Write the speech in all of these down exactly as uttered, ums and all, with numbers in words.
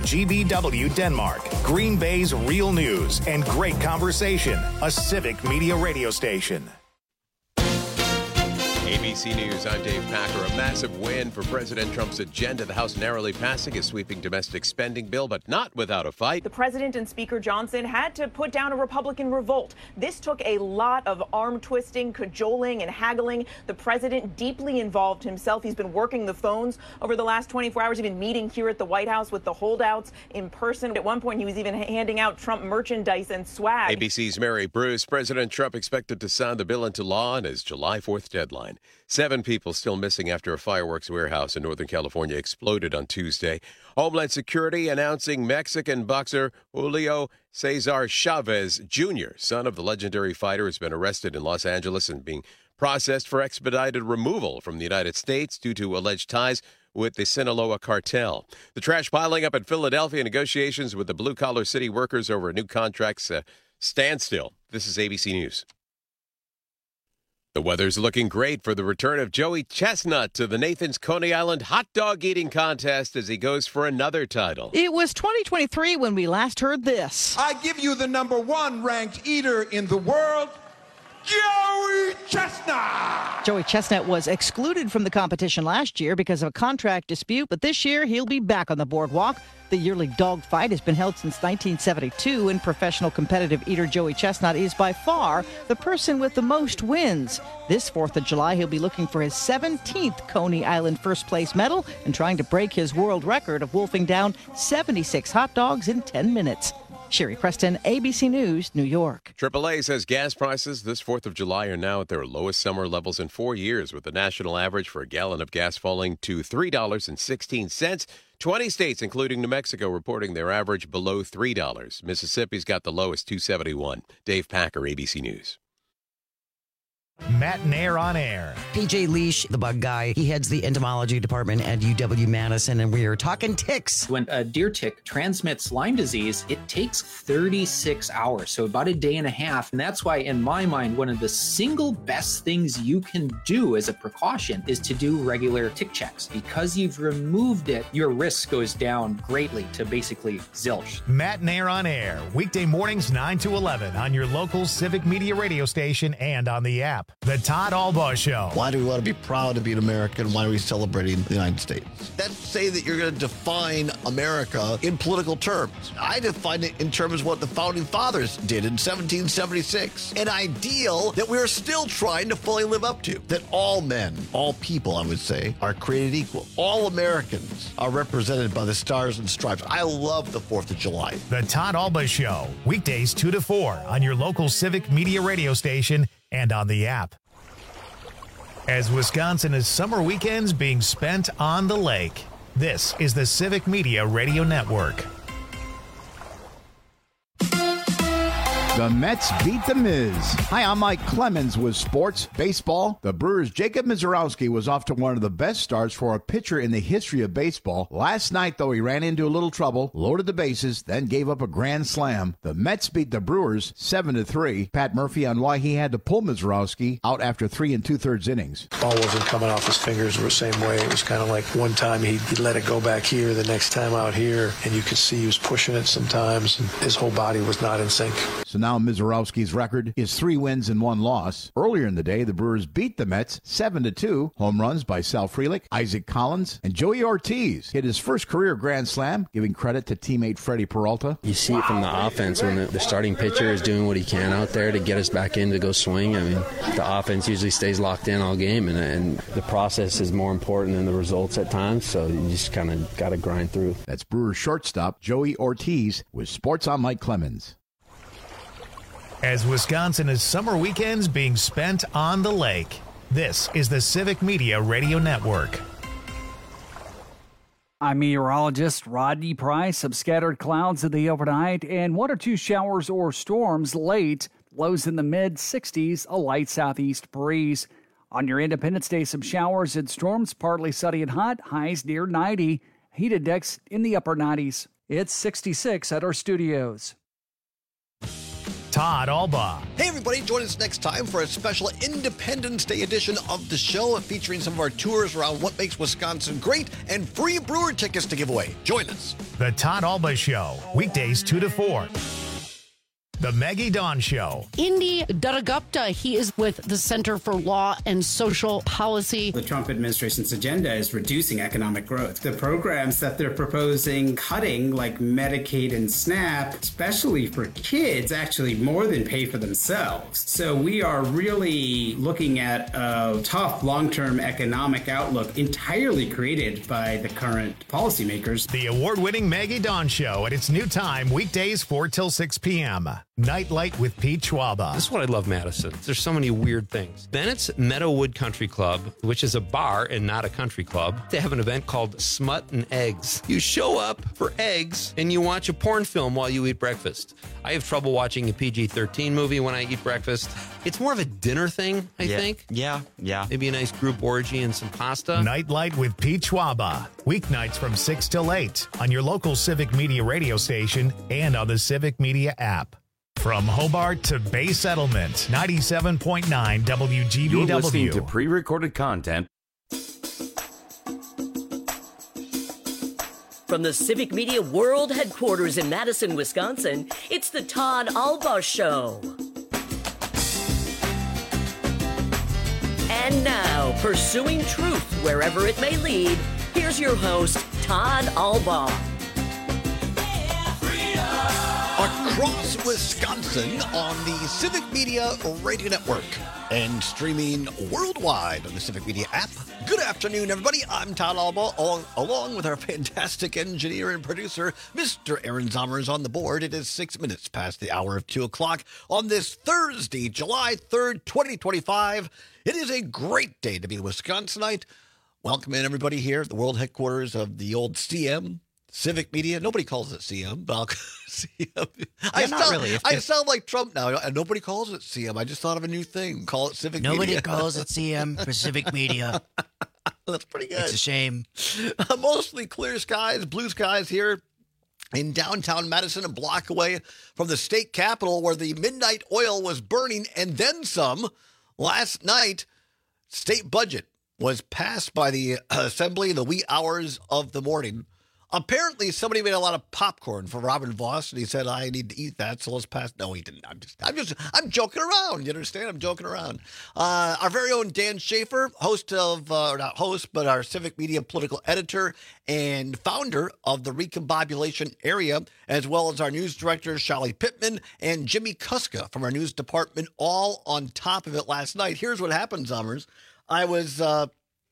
G B W Denmark, Green Bay's real news and great conversation, a Civic Media radio station. A B C News, I'm Dave Packer. A massive win for President Trump's agenda. The House narrowly passing his sweeping domestic spending bill, but not without a fight. The president and Speaker Johnson had to put down a Republican revolt. This took a lot of arm twisting, cajoling, and haggling. The president deeply involved himself. He's been working the phones over the last twenty-four hours, even meeting here at the White House with the holdouts in person. At one point, he was even handing out Trump merchandise and swag. A B C's Mary Bruce. President Trump expected to sign the bill into law on his July fourth deadline. Seven people still missing after a fireworks warehouse in Northern California exploded on Tuesday. Homeland Security announcing Mexican boxer Julio Cesar Chavez Junior, son of the legendary fighter, has been arrested in Los Angeles and being processed for expedited removal from the United States due to alleged ties with the Sinaloa cartel. The trash piling up in Philadelphia, negotiations with the blue-collar city workers over new contracts uh, standstill. This is A B C News. The weather's looking great for the return of Joey Chestnut to the Nathan's Coney Island hot dog eating contest as he goes for another title. It was twenty twenty-three when we last heard this. I give you the number one ranked eater in the world, Joey Chestnut. Joey Chestnut was excluded from the competition last year because of a contract dispute, but this year he'll be back on the boardwalk. The yearly dog fight has been held since nineteen seventy-two, and professional competitive eater Joey Chestnut is by far the person with the most wins. This fourth of July, he'll be looking for his seventeenth Coney Island first place medal and trying to break his world record of wolfing down seventy-six hot dogs in ten minutes. Sherry Preston, A B C News, New York. triple A says gas prices this fourth of July are now at their lowest summer levels in four years, with the national average for a gallon of gas falling to three dollars and sixteen cents. twenty states, including New Mexico, reporting their average below three dollars. Mississippi's got the lowest, two seventy-one. Dave Packer, A B C News. Matt Nair on air. P J Leash, the bug guy, he heads the entomology department at U W Madison, and we are talking ticks. When a deer tick transmits Lyme disease, it takes thirty-six hours, so about a day and a half. And that's why, in my mind, one of the single best things you can do as a precaution is to do regular tick checks. Because you've removed it, your risk goes down greatly to basically zilch. Matt Nair on air, weekday mornings nine to eleven on your local Civic Media radio station and on the app. The Todd Albaugh Show. Why do we want to be proud to be an American? Why are we celebrating the United States? That's say that you're going to define America in political terms. I define it in terms of what the Founding Fathers did in seventeen seventy-six. An ideal that we're still trying to fully live up to. That all men, all people, I would say, are created equal. All Americans are represented by the stars and stripes. I love the fourth of July. The Todd Albaugh Show, weekdays two to four on your local Civic Media radio station and on the app. As Wisconsin is summer weekends being spent on the lake, this is the Civic Media Radio Network. The Mets beat the Miz. Hi, I'm Mike Clemens with sports baseball. The Brewers' Jacob Misiorowski was off to one of the best starts for a pitcher in the history of baseball. Last night, though, he ran into a little trouble, loaded the bases, then gave up a grand slam. The Mets beat the Brewers seven to three. Pat Murphy on why he had to pull Misiorowski out after three and two-thirds innings. Ball wasn't coming off his fingers the same way. It was kind of like one time he'd, he'd let it go back here, the next time out here, and you could see he was pushing it sometimes, and his whole body was not in sync. So now Misiorowski's record is three wins and one loss. Earlier in the day, the Brewers beat the Mets seven to two. Home runs by Sal Frelick, Isaac Collins, and Joey Ortiz hit his first career grand slam, giving credit to teammate Freddie Peralta. You see it from the offense when the, the starting pitcher is doing what he can out there to get us back in to go swing. I mean, the offense usually stays locked in all game, and, and the process is more important than the results at times, so you just kind of got to grind through. That's Brewers shortstop Joey Ortiz with Sports on Mike Clemens. As Wisconsin is summer weekends being spent on the lake, this is the Civic Media Radio Network. I'm meteorologist Rodney Price. Of scattered clouds in the overnight and one or two showers or storms late. Lows in the mid sixties, a light southeast breeze. On your Independence Day, some showers and storms, partly sunny and hot, highs near ninety. Heat index in the upper nineties. It's sixty-six at our studios. Todd Alba. Hey, everybody, join us next time for a special Independence Day edition of the show featuring some of our tours around what makes Wisconsin great and free brewer tickets to give away. Join us. The Todd Alba Show, weekdays two to four. The Maggie Dawn Show. Indy Dadagupta, he is with the Center for Law and Social Policy. The Trump administration's agenda is reducing economic growth. The programs that they're proposing cutting, like Medicaid and SNAP, especially for kids, actually more than pay for themselves. So we are really looking at a tough long-term economic outlook entirely created by the current policymakers. The award-winning Maggie Dawn Show at its new time, weekdays four till six p.m. Nightlight with Pete Schwaba. This is what I love Madison. There's so many weird things. Bennett's Meadowood Country Club, which is a bar and not a country club, they have an event called Smut and Eggs. You show up for eggs and you watch a porn film while you eat breakfast. I have trouble watching a P G thirteen movie when I eat breakfast. It's more of a dinner thing, I yeah. think. Yeah, yeah. Maybe a nice group orgy and some pasta. Nightlight with Pete Schwaba. Weeknights from six till eight on your local Civic Media radio station and on the Civic Media app. From Hobart to Bay Settlement, ninety-seven point nine W G B W. You're listening to pre-recorded content. From the Civic Media World Headquarters in Madison, Wisconsin, it's the Todd Alba Show. And now, pursuing truth wherever it may lead, here's your host, Todd Alba. Across Wisconsin on the Civic Media Radio Network and streaming worldwide on the Civic Media app. Good afternoon, everybody. I'm Todd Alba, along, along with our fantastic engineer and producer, Mister Aaron Zommers on the board. It is six minutes past the hour of two o'clock on this Thursday, July third, twenty twenty-five. It is a great day to be a Wisconsinite. Welcome in, everybody, here at the world headquarters of the old C M. Civic Media. Nobody calls it C M, but I'll C M. Yeah, I, not sound, really. If, I if, sound like Trump now. And nobody calls it C M. I just thought of a new thing. Call it Civic nobody Media. Nobody calls it C M for Civic Media. That's pretty good. It's a shame. Uh, mostly clear skies, blue skies here in downtown Madison, a block away from the state capitol where the midnight oil was burning and then some. Last night, state budget was passed by the assembly in the wee hours of the morning. Apparently, somebody made a lot of popcorn for Robin Voss, and he said, "I need to eat that, so let's pass." No, he didn't. I'm just, I'm just, I'm joking around. You understand? I'm joking around. Uh, our very own Dan Schaefer, host of, uh, or not host, but our Civic Media political editor and founder of the Recombobulation Area, as well as our news director, Shallie Pittman, and Jimmy Kuska from our news department, all on top of it last night. Here's what happened, Zommers. I was, uh,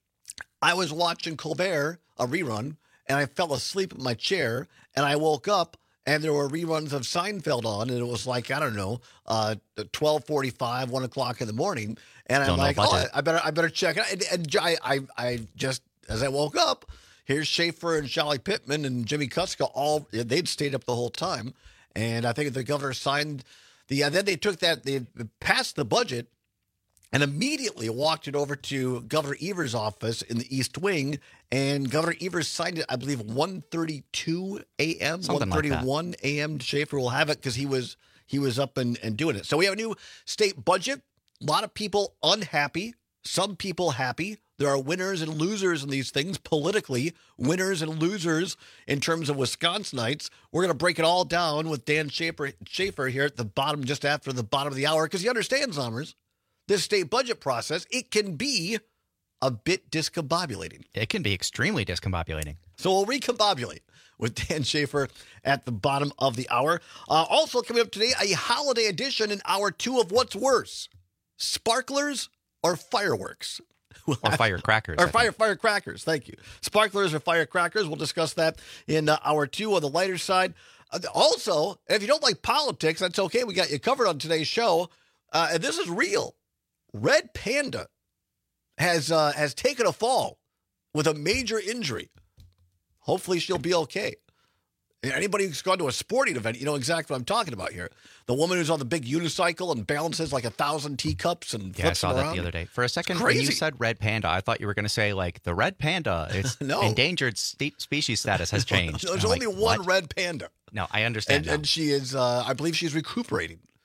I was watching Colbert, a rerun. And I fell asleep in my chair, and I woke up, and there were reruns of Seinfeld on, and it was like, I don't know, uh, twelve forty-five, one o'clock in the morning. And I'm don't like, oh, I, I better I better check it out. And, and I, I, I just, as I woke up, here's Schaefer and Shallie Pittman and Jimmy Kuska, all, they'd stayed up the whole time. And I think the governor signed the, and then they took that, they passed the budget, and immediately walked it over to Governor Evers' office in the East Wing, and Governor Evers signed it, I believe, one thirty-two a.m., one thirty-one like a.m. Schaefer will have it because he was he was up and, and doing it. So we have a new state budget. A lot of people unhappy, some people happy. There are winners and losers in these things politically, winners and losers in terms of Wisconsinites. We're going to break it all down with Dan Schaefer, Schaefer here at the bottom, just after the bottom of the hour, because you understand, Zommers, this state budget process, it can be a bit discombobulating. It can be extremely discombobulating. So we'll recombobulate with Dan Schaefer at the bottom of the hour. Uh, also coming up today, a holiday edition in hour two of What's Worse, sparklers or fireworks? Or firecrackers. Or fire firecrackers, thank you. Sparklers or firecrackers, we'll discuss that in uh, hour two on the lighter side. Uh, also, if you don't like politics, that's okay. We got you covered on today's show. Uh, and this is real. Red Panda has uh, has taken a fall with a major injury. Hopefully she'll be okay. Anybody who's gone to a sporting event, you know exactly what I'm talking about here. The woman who's on the big unicycle and balances like a thousand teacups and flips Yeah, I saw them that around. the other day. For a second, when you said red panda, I thought you were going to say, like, the red panda, its no. endangered st- species status has changed. There's only like, one what? red panda. No, I understand And, now. and she is, uh, I believe she's recuperating.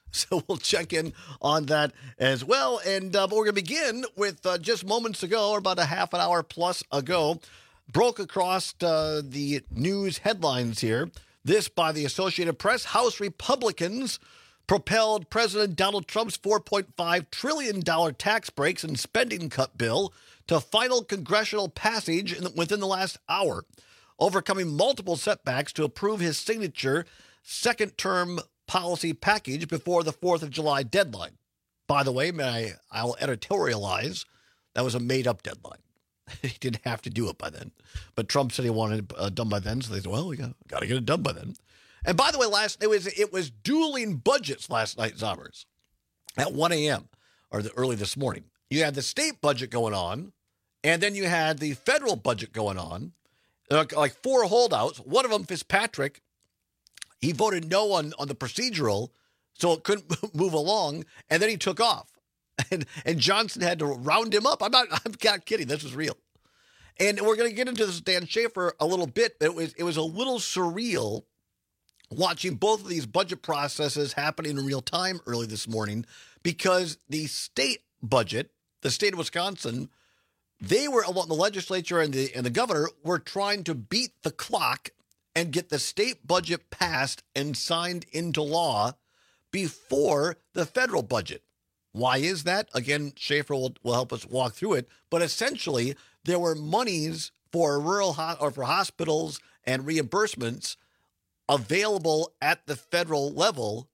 So we'll check in on that as well. And uh, we're going to begin with uh, just moments ago, or about a half an hour plus ago, broke across uh, the news headlines here. This by the Associated Press. House Republicans propelled President Donald Trump's four point five trillion dollars tax breaks and spending cut bill to final congressional passage in the, within the last hour, overcoming multiple setbacks to approve his signature second-term policy package before the fourth of July deadline. By the way, may I, I'll editorialize, that was a made-up deadline. He didn't have to do it by then. But Trump said he wanted it uh, done by then, so they said, well, we got, got to get it done by then. And by the way, last it was it was dueling budgets last night, Zommers, at one a.m. or the, early this morning. You had the state budget going on, and then you had the federal budget going on. There were like four holdouts. One of them, Fitzpatrick, he voted no on, on the procedural, so it couldn't move along, and then he took off. And and Johnson had to round him up. I'm not I'm not kidding. This is real. And we're going to get into this Dan Schaefer a little bit, but it was it was a little surreal watching both of these budget processes happening in real time early this morning, because the state budget, the state of Wisconsin, they were, the legislature and the and the governor were trying to beat the clock and get the state budget passed and signed into law before the federal budget. Why is that? Again, Schaefer will, will help us walk through it. But essentially, there were monies for rural ho- or for hospitals and reimbursements available at the federal level.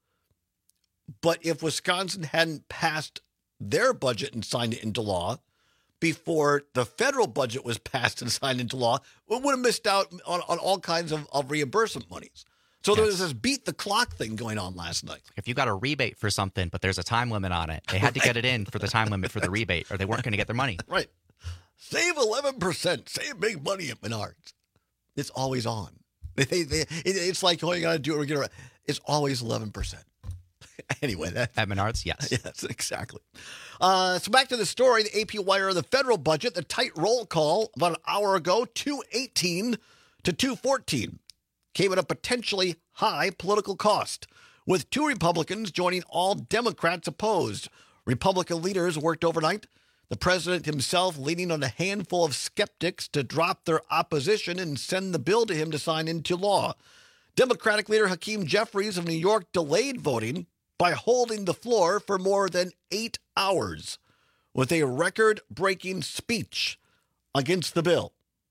But if Wisconsin hadn't passed their budget and signed it into law before the federal budget was passed and signed into law, we would have missed out on, on all kinds of, of reimbursement monies. So yes. There was this beat the clock thing going on last night. If you got a rebate for something, but there's a time limit on it, they had to get it in for the time limit for the rebate, or they weren't going to get their money. Right. Save eleven percent. Save big money at Menards. It's always on. They, they, it, it's like, oh, you got to do it. Or it's always eleven percent. Anyway, that at Menards, yes. Yes, exactly. Uh, so back to the story, the A P wire, the federal budget, the tight roll call about an hour ago, two eighteen to two fourteen, came at a potentially high political cost, with two Republicans joining all Democrats opposed. Republican leaders worked overnight, the president himself leaning on a handful of skeptics to drop their opposition and send the bill to him to sign into law. Democratic leader Hakeem Jeffries of New York delayed voting by holding the floor for more than eight hours with a record-breaking speech against the bill.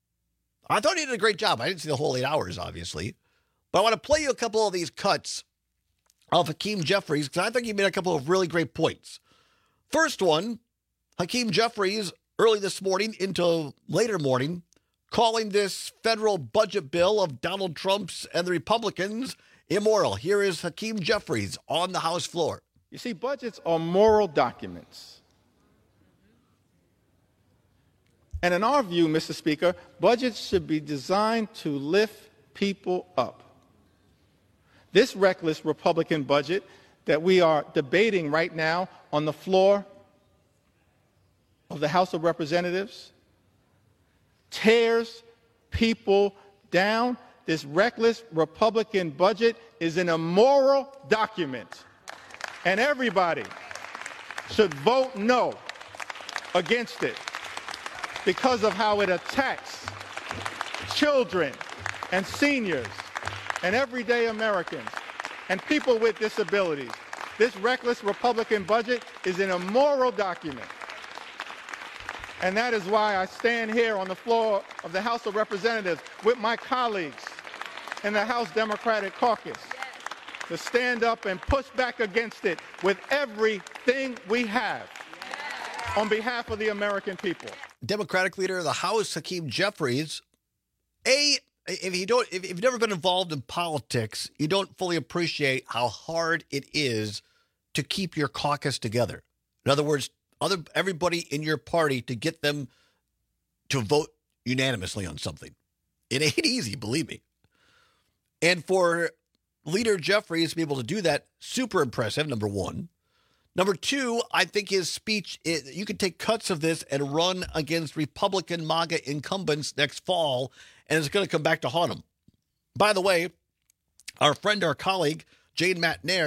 I thought he did a great job. I didn't see the whole eight hours, obviously. But I want to play you a couple of these cuts of Hakeem Jeffries, because I think he made a couple of really great points. First one, Hakeem Jeffries, early this morning into later morning, calling this federal budget bill of Donald Trump's and the Republicans immoral. Here is Hakeem Jeffries on the House floor. You see, budgets are moral documents. And in our view, Mister Speaker, budgets should be designed to lift people up. This reckless Republican budget that we are debating right now on the floor of the House of Representatives tears people down. This reckless Republican budget is an immoral document, and everybody should vote no against it because of how it attacks children and seniors and everyday Americans and people with disabilities. This reckless Republican budget is an immoral document. And that is why I stand here on the floor of the House of Representatives with my colleagues in the House Democratic Caucus to stand up and push back against it with everything we have on behalf of the American people. Democratic leader of the House, Hakeem Jeffries. A, if you don't, if you've never been involved in politics, you don't fully appreciate how hard it is to keep your caucus together. In other words, other everybody in your party to get them to vote unanimously on something. It ain't easy, believe me. And for Leader Jeffries to be able to do that, super impressive, number one. Number two, I think his speech, you could take cuts of this and run against Republican MAGA incumbents next fall, and it's going to come back to haunt him. By the way, our friend, our colleague, Jane McNair,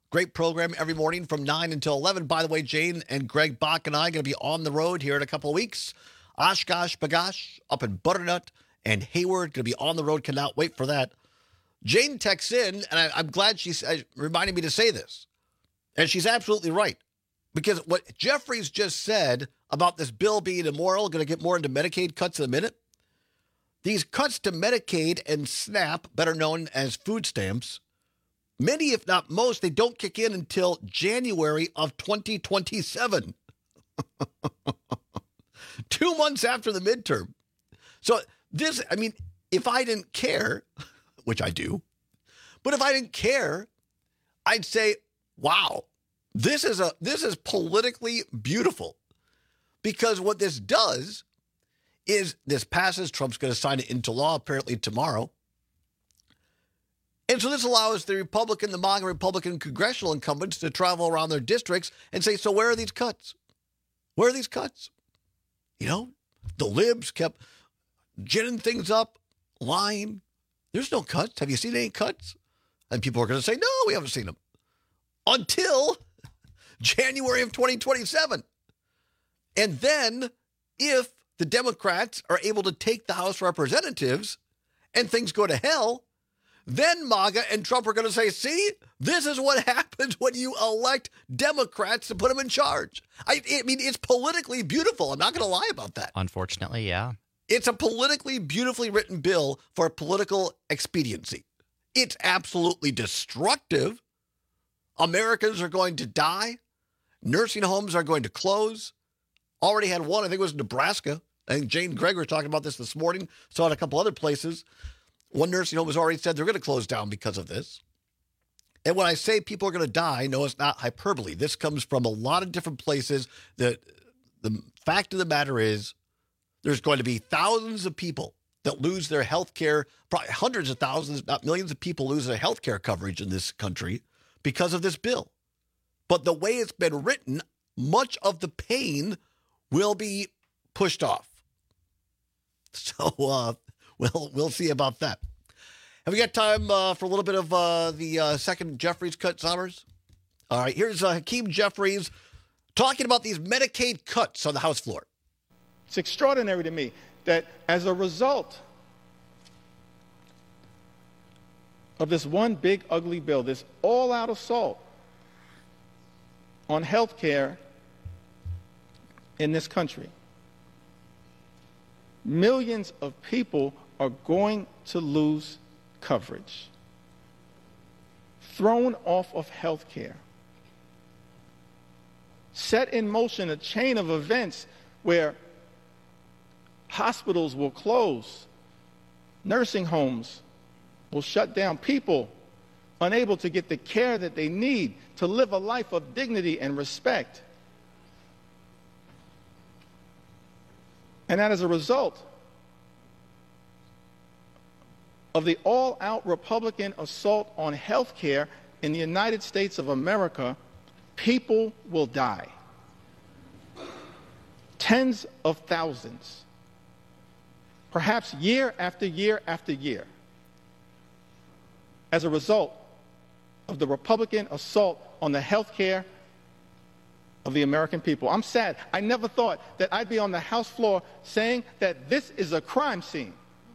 Great program every morning from nine until eleven. By the way, Jane and Greg Bach and I are going to be on the road here in a couple of weeks. Oshkosh, B'gosh, up in Butternut, and Hayward, going to be on the road. Cannot wait for that. Jane texts in, and I, I'm glad she's uh, reminding me to say this. And she's absolutely right. Because what Jeffries just said about this bill being immoral, going to get more into Medicaid cuts in a minute. These cuts to Medicaid and SNAP, better known as food stamps, many, if not most, they don't kick in until January of twenty twenty-seven. Two months after the midterm. So this, I mean, if I didn't care, which I do, but if I didn't care, I'd say, wow, this is a this is politically beautiful. Because what this does is this passes. Trump's going to sign it into law apparently tomorrow. And so this allows the Republican, the MAGA Republican congressional incumbents to travel around their districts and say, so where are these cuts? Where are these cuts? You know, the libs kept ginning things up, lying. There's no cuts. Have you seen any cuts? And people are going to say, no, we haven't seen them. Until January of twenty twenty-seven. And then if the Democrats are able to take the House of Representatives and things go to hell, then MAGA and Trump are going to say, see, this is what happens when you elect Democrats to put them in charge. I, I mean, it's politically beautiful. I'm not going to lie about that. Unfortunately, yeah. It's a politically beautifully written bill for political expediency. It's absolutely destructive. Americans are going to die. Nursing homes are going to close. Already had one, I think it was Nebraska. I think Jane Gregg was talking about this this morning. Saw it a couple other places. One nursing home has already said they're going to close down because of this. And when I say people are going to die, no, it's not hyperbole. This comes from a lot of different places. The, the fact of the matter is there's going to be thousands of people that lose their health care, probably hundreds of thousands, not millions of people lose their health care coverage in this country because of this bill. But the way it's been written, much of the pain will be pushed off. So, uh, we'll, we'll see about that. Have we got time uh, for a little bit of uh, the uh, second Jeffries cut, Sommers? All right, here's uh, Hakeem Jeffries talking about these Medicaid cuts on the House floor. It's extraordinary to me that as a result of this one big ugly bill, this all-out assault on health care in this country, millions of people are going to lose coverage, thrown off of health care, set in motion a chain of events where hospitals will close, nursing homes will shut down, people unable to get the care that they need to live a life of dignity and respect. And that as a result of the all-out Republican assault on health care in the United States of America, people will die. Tens of thousands. Perhaps year after year after year. As a result of the Republican assault on the health care of the American people. I'm sad. I never thought that I'd be on the House floor saying that this is a crime scene.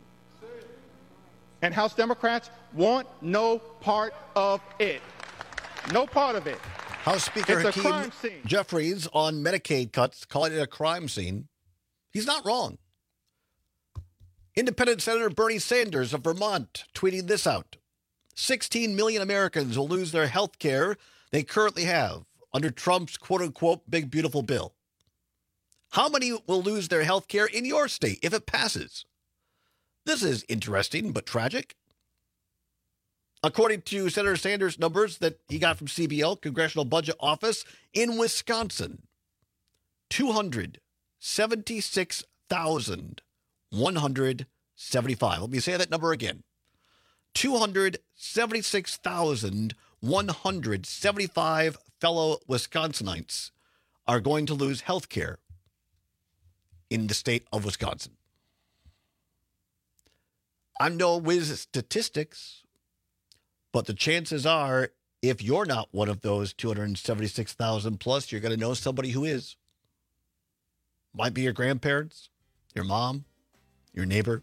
And House Democrats want no part of it. No part of it. House Speaker It's a Hakeem crime scene. Jeffries on Medicaid cuts, calling it a crime scene. He's not wrong. Independent Senator Bernie Sanders of Vermont tweeting this out. sixteen million Americans will lose their health care they currently have under Trump's quote-unquote big, beautiful bill. How many will lose their health care in your state if it passes? This is interesting but tragic. According to Senator Sanders' numbers that he got from C B L, Congressional Budget Office, in Wisconsin, two hundred seventy-six thousand one hundred seventy-five. Let me say that number again. two hundred seventy-six thousand one hundred seventy-five fellow Wisconsinites are going to lose health care in the state of Wisconsin. I'm no whiz statistics, but the chances are if you're not one of those two hundred seventy-six thousand plus, you're going to know somebody who is. Might be your grandparents, your mom, your neighbor.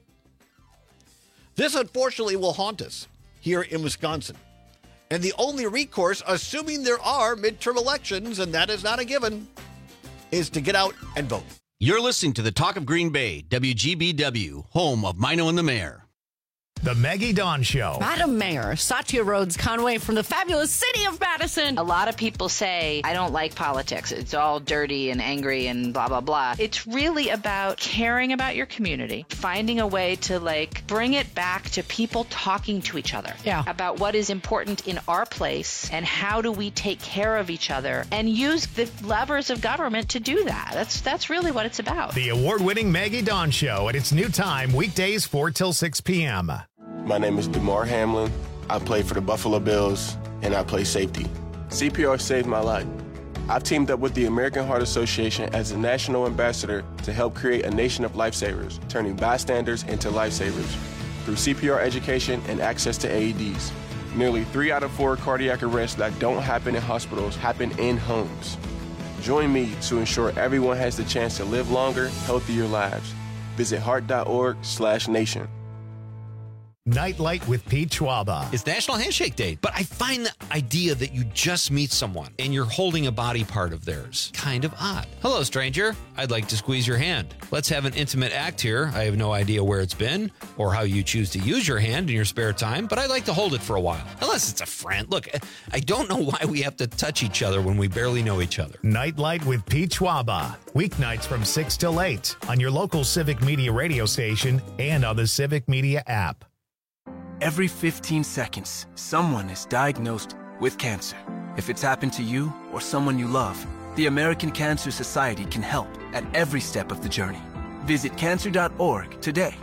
This, unfortunately, will haunt us here in Wisconsin. And the only recourse, assuming there are midterm elections, and that is not a given, is to get out and vote. You're listening to the Talk of Green Bay, W G B W, home of Mino and the Mayor. The Maggie Dawn Show. Madam Mayor, Satya Rhodes Conway from the fabulous city of Madison. A lot of people say, I don't like politics. It's all dirty and angry and blah, blah, blah. It's really about caring about your community, finding a way to, like, bring it back to people talking to each other. Yeah. About what is important in our place and how do we take care of each other and use the levers of government to do that. That's, that's really what it's about. The award-winning Maggie Dawn Show at its new time, weekdays four till six p.m. My name is DeMar Hamlin. I play for the Buffalo Bills, and I play safety. C P R saved my life. I've teamed up with the American Heart Association as a national ambassador to help create a nation of lifesavers, turning bystanders into lifesavers through C P R education and access to A E Ds. Nearly three out of four cardiac arrests that don't happen in hospitals happen in homes. Join me to ensure everyone has the chance to live longer, healthier lives. Visit heart.org slash nation. Nightlight with Pete Schwaba. It's National Handshake Day, but I find the idea that you just meet someone and you're holding a body part of theirs kind of odd. Hello, stranger. I'd like to squeeze your hand. Let's have an intimate act here. I have no idea where it's been or how you choose to use your hand in your spare time, but I'd like to hold it for a while. Unless it's a friend. Look, I don't know why we have to touch each other when we barely know each other. Nightlight with Pete Schwaba. Weeknights from six till eight on your local Civic Media radio station and on the Civic Media app. Every fifteen seconds, someone is diagnosed with cancer. If it's happened to you or someone you love, the American Cancer Society can help at every step of the journey. Visit cancer dot org today.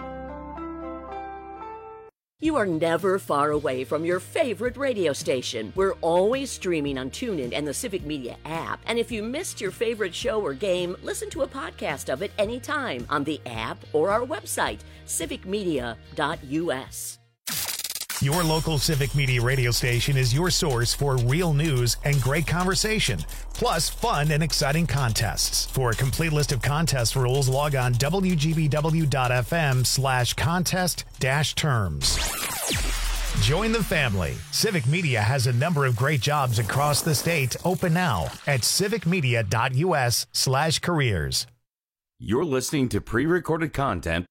You are never far away from your favorite radio station. We're always streaming on TuneIn and the Civic Media app. And if you missed your favorite show or game, listen to a podcast of it anytime on the app or our website, civic media dot u s. Your local Civic Media radio station is your source for real news and great conversation, plus fun and exciting contests. For a complete list of contest rules, log on w g b w dot f m slash contest dash terms. Join the family. Civic Media has a number of great jobs across the state open now at civic media dot u s slash careers. You're listening to pre-recorded content.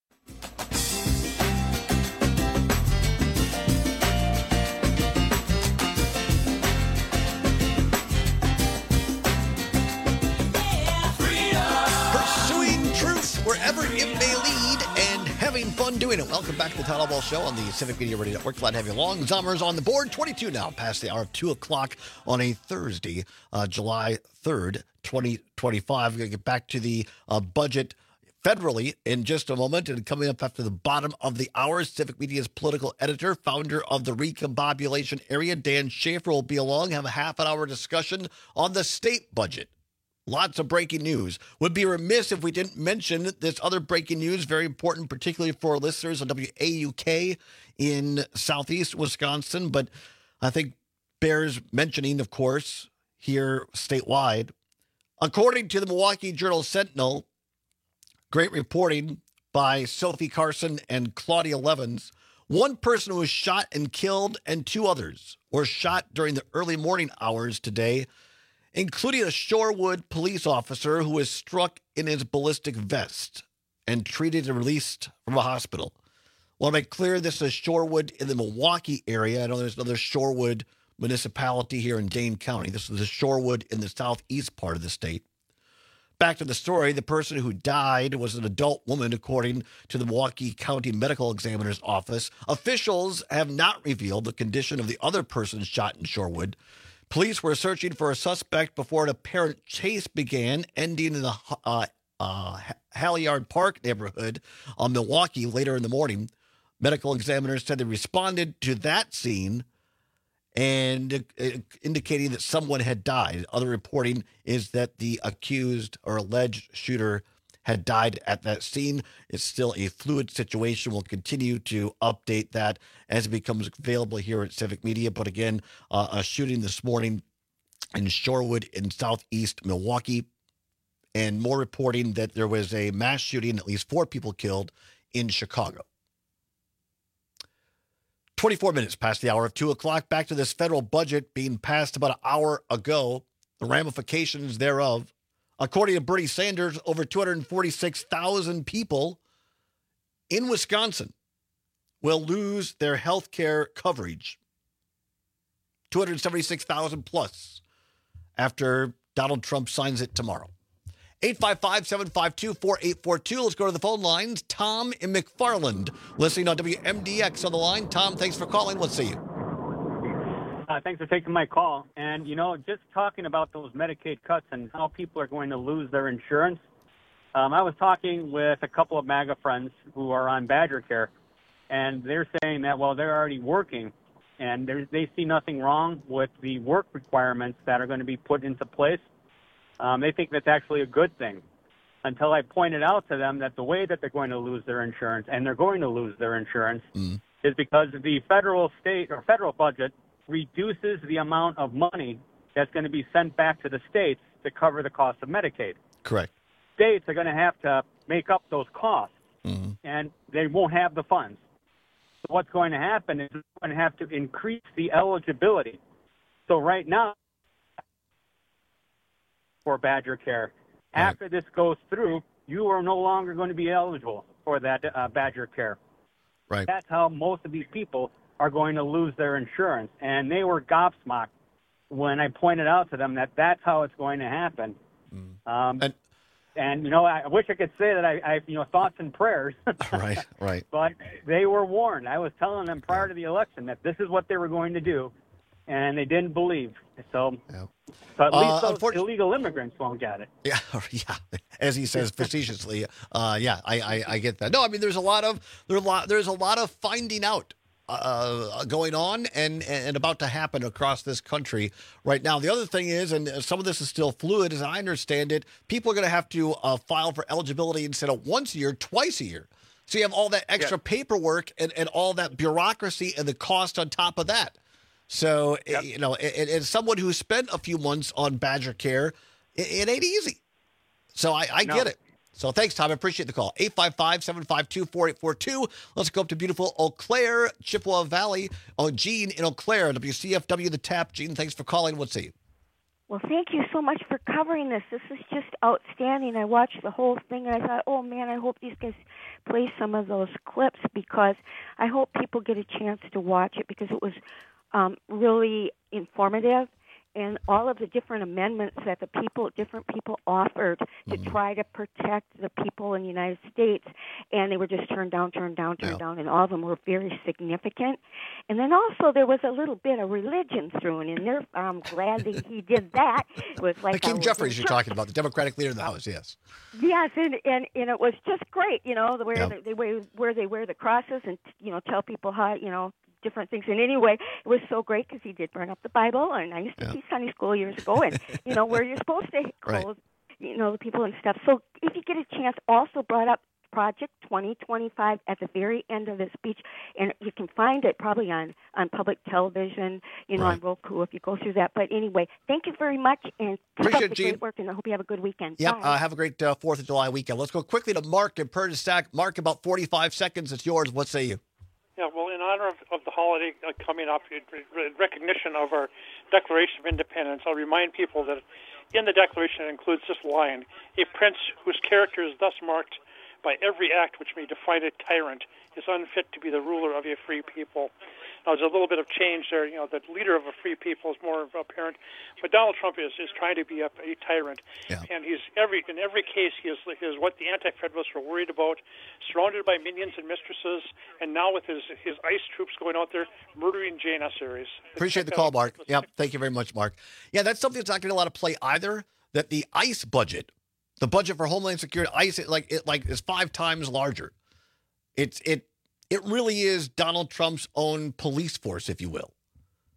Wherever it may lead, and having fun doing it. Welcome back to the Town Hall Show on the Civic Media Radio Network. Glad to have you along. Zommers on the board. twenty-two now, past the hour of two o'clock on a Thursday, uh, July third, twenty twenty-five. We're going to get back to the uh, budget federally in just a moment. And coming up after the bottom of the hour, Civic Media's political editor, founder of the Recombobulation Area, Dan Schaefer, will be along, have a half an hour discussion on the state budget. Lots of breaking news. Would be remiss if we didn't mention this other breaking news, very important, particularly for our listeners on W A U K in southeast Wisconsin. But I think bears mentioning, of course, here statewide. According to the Milwaukee Journal-Sentinel, great reporting by Sophie Carson and Claudia Levins, one person was shot and killed and two others were shot during the early morning hours today, including a Shorewood police officer who was struck in his ballistic vest and treated and released from a hospital. I want to make clear this is Shorewood in the Milwaukee area. I know there's another Shorewood municipality here in Dane County. This is the Shorewood in the southeast part of the state. Back to the story, the person who died was an adult woman, according to the Milwaukee County Medical Examiner's Office. Officials have not revealed the condition of the other person shot in Shorewood. Police were searching for a suspect before an apparent chase began, ending in the uh, uh, Halyard Park neighborhood of Milwaukee later in the morning. Medical examiners said they responded to that scene and uh, indicating that someone had died. Other reporting is that the accused or alleged shooter had died at that scene. It's still a fluid situation. We'll continue to update that as it becomes available here at Civic Media. But again, uh, a shooting this morning in Shorewood in southeast Milwaukee, and more reporting that there was a mass shooting, at least four people killed in Chicago. twenty-four minutes past the hour of two o'clock. Back to this federal budget being passed about an hour ago, the ramifications thereof. According to Bernie Sanders, over two hundred forty-six thousand people in Wisconsin will lose their health care coverage. two hundred seventy-six thousand plus after Donald Trump signs it tomorrow. eight five five, seven five two, four eight four two. Let's go to the phone lines. Tom in McFarland, listening on W M D X on the line. Tom, thanks for calling. Let's see you. Uh, thanks for taking my call. And, you know, just talking about those Medicaid cuts and how people are going to lose their insurance, um, I was talking with a couple of MAGA friends who are on Badger Care, and they're saying that, well, they're already working, and they see nothing wrong with the work requirements that are going to be put into place. Um, they think that's actually a good thing, until I pointed out to them that the way that they're going to lose their insurance, and they're going to lose their insurance, mm. is because the federal, state, or federal budget reduces the amount of money that's going to be sent back to the states to cover the cost of Medicaid. Correct. States are going to have to make up those costs, mm-hmm. and they won't have the funds. So what's going to happen is they're going to have to increase the eligibility. So right now, for Badger Care, right. after this goes through, you are no longer going to be eligible for that uh, Badger Care. Right. That's how most of these people are going to lose their insurance. And they were gobsmacked when I pointed out to them that that's how it's going to happen. Mm. Um, and, and, you know, I wish I could say that I, I you know, thoughts and prayers. right, right. But they were warned. I was telling them prior to the election that this is what they were going to do, and they didn't believe. So, yeah. so at least uh, those illegal immigrants won't get it. Yeah, yeah. As he says facetiously, uh, yeah, I, I, I get that. No, I mean, there's a lot of there's a lot there's a lot of finding out uh, going on and and about to happen across this country right now. The other thing is, and some of this is still fluid, as I understand it, people are going to have to uh, file for eligibility instead of once a year, twice a year. So you have all that extra yeah. paperwork and, and all that bureaucracy and the cost on top of that. So, yep. you know, and, and someone who spent a few months on Badger Care, it, it ain't easy. So I, I no. get it. So thanks, Tom. I appreciate the call. eight five five, seven five two, four eight four two. Let's go up to beautiful Eau Claire, Chippewa Valley. Oh, Gene in Eau Claire, W C F W The Tap. Gene, thanks for calling. What's it? Well, thank you so much for covering this. This is just outstanding. I watched the whole thing, and I thought, oh, man, I hope these guys play some of those clips, because I hope people get a chance to watch it, because it was um, really informative. And all of the different amendments that the people, different people offered to mm-hmm. try to protect the people in the United States, and they were just turned down, turned down, turned yeah. down, and all of them were very significant. And then also there was a little bit of religion thrown in there. I'm glad that he did that. It was like Hakeem Jeffries, you're talking about, the Democratic leader in the House, yes. Yes, and and, and it was just great, you know, the way yep. they, they where they wear the crosses and you know tell people how you know. different things. And anyway, it was so great because he did burn up the Bible, and I used to yeah. teach Sunday school years ago, and, you know, where you're supposed to clothe, right. you know, the people and stuff. So if you get a chance, also brought up Project twenty twenty-five at the very end of the speech, and you can find it probably on, on public television, you know, right. on Roku if you go through that. But anyway, thank you very much, and keep Appreciate up the Gene. great work, and I hope you have a good weekend. Yep, uh, have a great uh, fourth of July weekend. Let's go quickly to Mark in Perdistack. Mark, about forty-five seconds. It's yours. What say you? Yeah, well, in honor of, of the holiday uh, coming up, in recognition of our Declaration of Independence, I'll remind people that in the Declaration it includes this line: a prince whose character is thus marked by every act which may define a tyrant is unfit to be the ruler of a free people. Now, there's a little bit of change there. You know, the leader of a free people is more apparent, but Donald Trump is, is trying to be a, a tyrant, yeah. and he's every in every case he is, he is what the anti-federalists were worried about, surrounded by minions and mistresses, and now with his his ICE troops going out there murdering janissaries. Appreciate the call, Mark. Yeah, thank you very much, Mark. Yeah, that's something that's not getting a lot of play either. That the ICE budget, the budget for Homeland Security, ICE, it like it like is five times larger. It's it. It really is Donald Trump's own police force, if you will.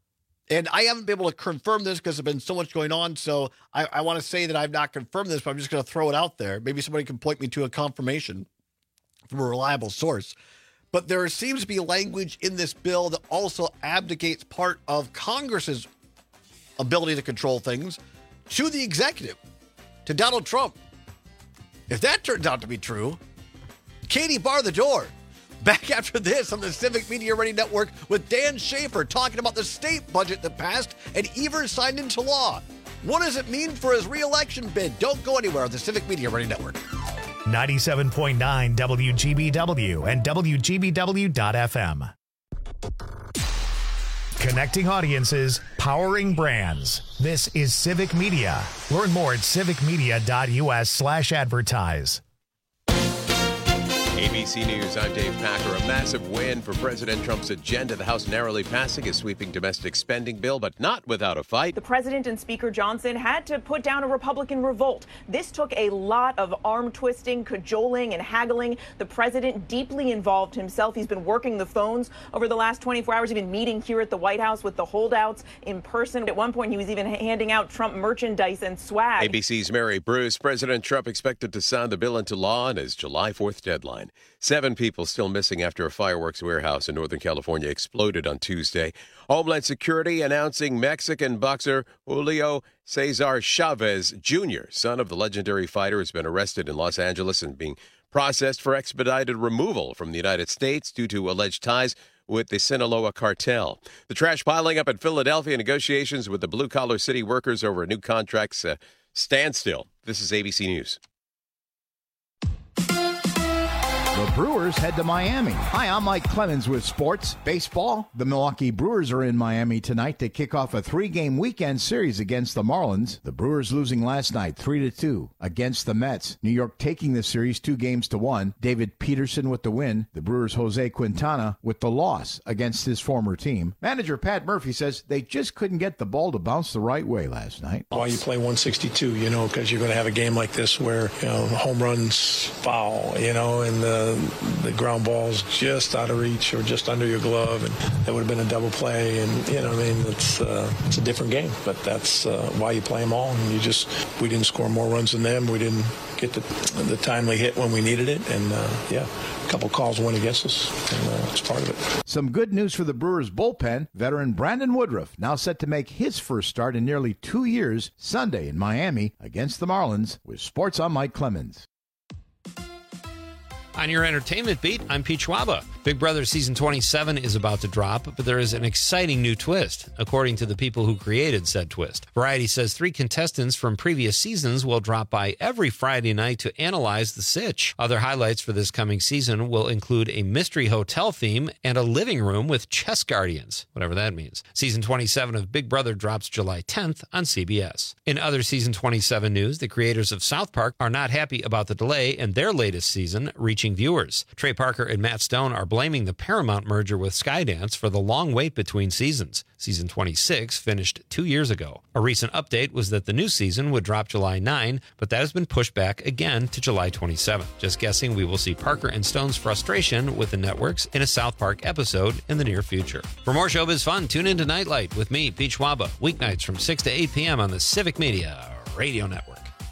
And I haven't been able to confirm this because there's been so much going on. So I, I want to say that I've not confirmed this, but I'm just going to throw it out there. Maybe somebody can point me to a confirmation from a reliable source. But there seems to be language in this bill that also abdicates part of Congress's ability to control things to the executive, to Donald Trump. If that turns out to be true, Katie, bar the door. Back after this on the Civic Media Radio Network with Dan Schaefer talking about the state budget that passed and Evers signed into law. What does it mean for his re-election bid? Don't go anywhere on the Civic Media Radio Network. ninety-seven point nine W G B W and W G B W dot F M. Connecting audiences, powering brands. This is Civic Media. Learn more at civic media dot U S slash advertise. A B C News, I'm Dave Packer. A massive win for President Trump's agenda. The House narrowly passing a sweeping domestic spending bill, but not without a fight. The president and Speaker Johnson had to put down a Republican revolt. This took a lot of arm twisting, cajoling, and haggling. The president deeply involved himself. He's been working the phones over the last twenty-four hours. He's been meeting here at the White House with the holdouts in person. At one point, he was even handing out Trump merchandise and swag. A B C's Mary Bruce. President Trump expected to sign the bill into law on his July fourth deadline. Seven people still missing after a fireworks warehouse in Northern California exploded on Tuesday. Homeland Security announcing Mexican boxer Julio Cesar Chavez Junior, son of the legendary fighter, has been arrested in Los Angeles and being processed for expedited removal from the United States due to alleged ties with the Sinaloa cartel. The trash piling up in Philadelphia, negotiations with the blue-collar city workers over new contracts uh, standstill. This is A B C News. The Brewers head to Miami. Hi, I'm Mike Clemens with Sports Baseball. The Milwaukee Brewers are in Miami tonight to kick off a three-game weekend series against the Marlins. The Brewers losing last night three to two against the Mets. New York taking the series two games to one. David Peterson with the win. The Brewers' Jose Quintana with the loss against his former team. Manager Pat Murphy says they just couldn't get the ball to bounce the right way last night. Why you play one sixty-two, you know, because you're going to have a game like this where, you know, home runs foul, you know, and the the ground ball's just out of reach or just under your glove, and that would have been a double play. And, you know, I mean, it's uh, it's a different game, but that's uh, why you play them all. And you just, we didn't score more runs than them. We didn't get the, the timely hit when we needed it. And, uh, yeah, a couple calls went against us, and uh, it's part of it. Some good news for the Brewers bullpen. Veteran Brandon Woodruff now set to make his first start in nearly two years Sunday in Miami against the Marlins. With Sports, I'm Mike Clemens. On your entertainment beat, I'm Pete Schwaba. Big Brother Season twenty-seven is about to drop, but there is an exciting new twist, according to the people who created said twist. Variety says three contestants from previous seasons will drop by every Friday night to analyze the sitch. Other highlights for this coming season will include a mystery hotel theme and a living room with chess guardians, whatever that means. Season twenty-seven of Big Brother drops July tenth on C B S. In other Season twenty-seven news, the creators of South Park are not happy about the delay in their latest season reaching viewers. Trey Parker and Matt Stone are blaming the Paramount merger with Skydance for the long wait between seasons. Season twenty-six finished two years ago. A recent update was that the new season would drop July ninth, but that has been pushed back again to July twenty-seventh. Just guessing we will see Parker and Stone's frustration with the networks in a South Park episode in the near future. For more showbiz fun, tune into Nightlight with me, Pete Schwaba, weeknights from six to eight p.m. on the Civic Media Radio Network.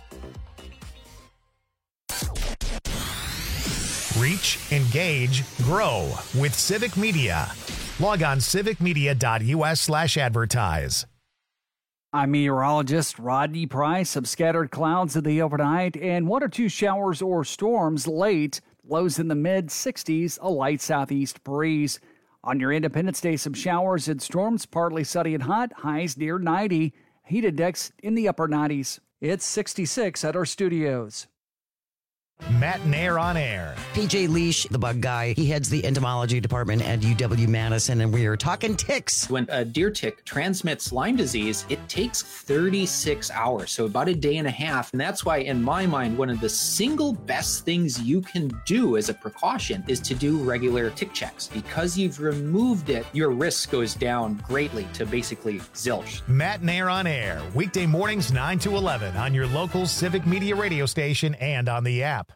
Reach, engage, grow with Civic Media. Log on civic media dot U S slash advertise. I'm meteorologist Rodney Price. Some scattered clouds in the overnight and one or two showers or storms late. Lows in the mid sixties, a light southeast breeze. On your Independence Day, some showers and storms, partly sunny and hot, highs near ninety. Heat index in the upper nineties. It's sixty-six at our studios. Matt and Air on Air. P J Leash, the bug guy, he heads the entomology department at U W Madison, and we are talking ticks. When a deer tick transmits Lyme disease, it takes thirty-six hours, so about a day and a half. And that's why, in my mind, one of the single best things you can do as a precaution is to do regular tick checks. Because you've removed it, your risk goes down greatly to basically zilch. Matt and Air on Air, weekday mornings nine to eleven on your local Civic Media radio station and on the app.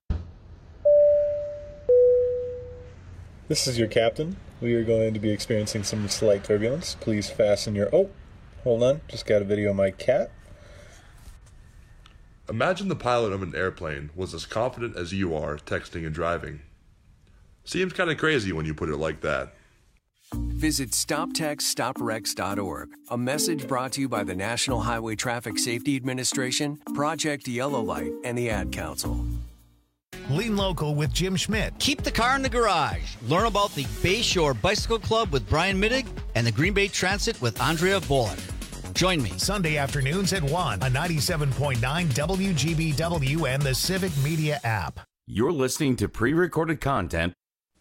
This is your captain. We are going to be experiencing some slight turbulence. Please fasten your... Oh, Hold on, just got a video of my cat. Imagine the pilot of an airplane was as confident as you are texting and driving. Seems kind of crazy when you put it like that. Visit stop text stop wrecks dot org. A message brought to you by the National Highway Traffic Safety Administration, Project Yellow Light, and the Ad Council. Lean Local with Jim Schmidt. Keep the car in the garage. Learn about the Bayshore Bicycle Club with Brian Mittig and the Green Bay Transit with Andrea Bullock. Join me. Sunday afternoons at one on ninety-seven point nine W G B W and the Civic Media app. You're listening to pre-recorded content.